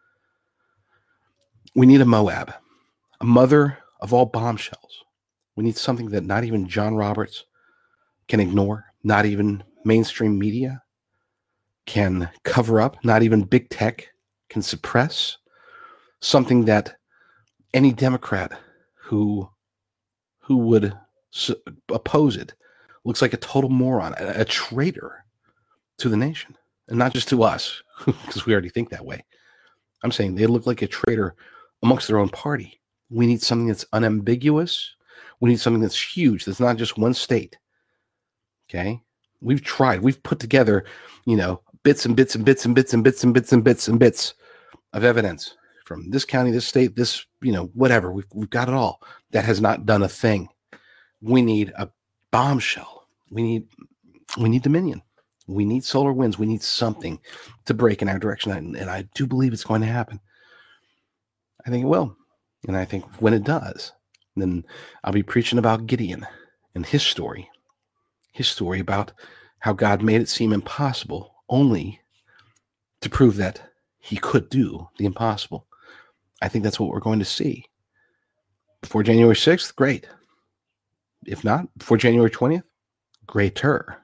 We need a Moab, a mother of all bombshells. We need something that not even John Roberts can ignore, not even mainstream media can cover up, not even big tech can suppress. Something that any Democrat who who would su- oppose it looks like a total moron, a, a traitor to the nation, and not just to us, because we already think that way. I'm saying they look like a traitor amongst their own party. We need something that's unambiguous. We need something that's huge. That's not just one state. Okay? We've tried. We've put together, you know, bits and bits and bits and bits and bits and bits and bits and bits of evidence from this county, this state, this, you know, whatever. We've, we've got it all. That has not done a thing. We need a bombshell. We need, we need Dominion. We need solar winds. We need something to break in our direction. And, and I do believe it's going to happen. I think it will. And I think when it does, then I'll be preaching about Gideon and his story. His story about how God made it seem impossible only to prove that he could do the impossible. I think that's what we're going to see. Before January sixth, great. If not, before January twentieth, greater.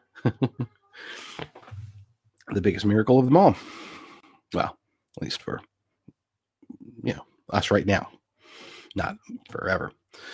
The biggest miracle of them all. Well, at least for, you know, us right now. Not forever.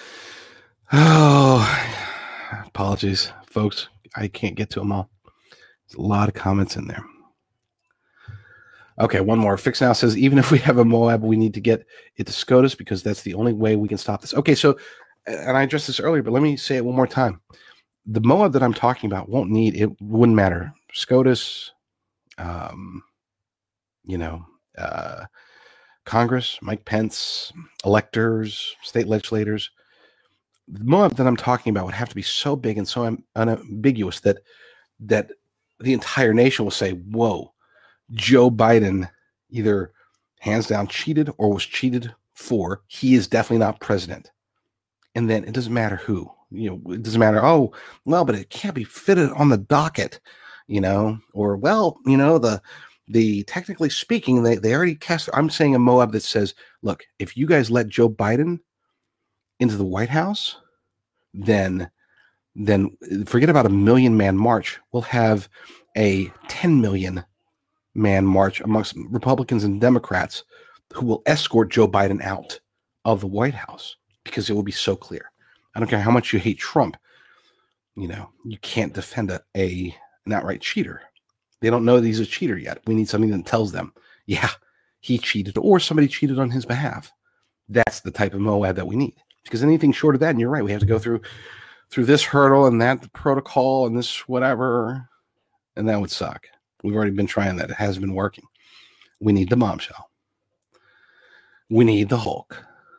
Oh, apologies, folks. I can't get to them all. There's a lot of comments in there. Okay, one more. Fix Now says, even if we have a Moab, we need to get it to SCOTUS because that's the only way we can stop this. Okay, so, and I addressed this earlier, but let me say it one more time. The Moab that I'm talking about won't need, it wouldn't matter. SCOTUS, um, you know, uh, Congress, Mike Pence, electors, state legislators. The Moab that I'm talking about would have to be so big and so unambiguous that that the entire nation will say, whoa, Joe Biden either hands down cheated or was cheated for. He is definitely not president. And then it doesn't matter who. You know, it doesn't matter, oh, well, but it can't be fitted on the docket, you know, or, well, you know, the the technically speaking, they, they already cast. I'm saying a Moab that says, look, if you guys let Joe Biden into the White House, then then forget about a million man march. We'll have a ten million man march amongst Republicans and Democrats who will escort Joe Biden out of the White House because it will be so clear. I don't care how much you hate Trump. You know, you can't defend a, a an outright cheater. They don't know that he's a cheater yet. We need something that tells them, yeah, he cheated or somebody cheated on his behalf. That's the type of Moab that we need. Because anything short of that, and you're right, we have to go through through this hurdle and that protocol and this whatever, and that would suck. We've already been trying that. It has been working. We need the bombshell. We need the Hulk.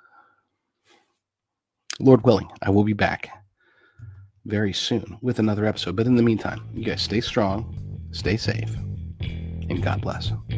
Lord willing, I will be back very soon with another episode. But in the meantime, you guys stay strong, stay safe, and God bless.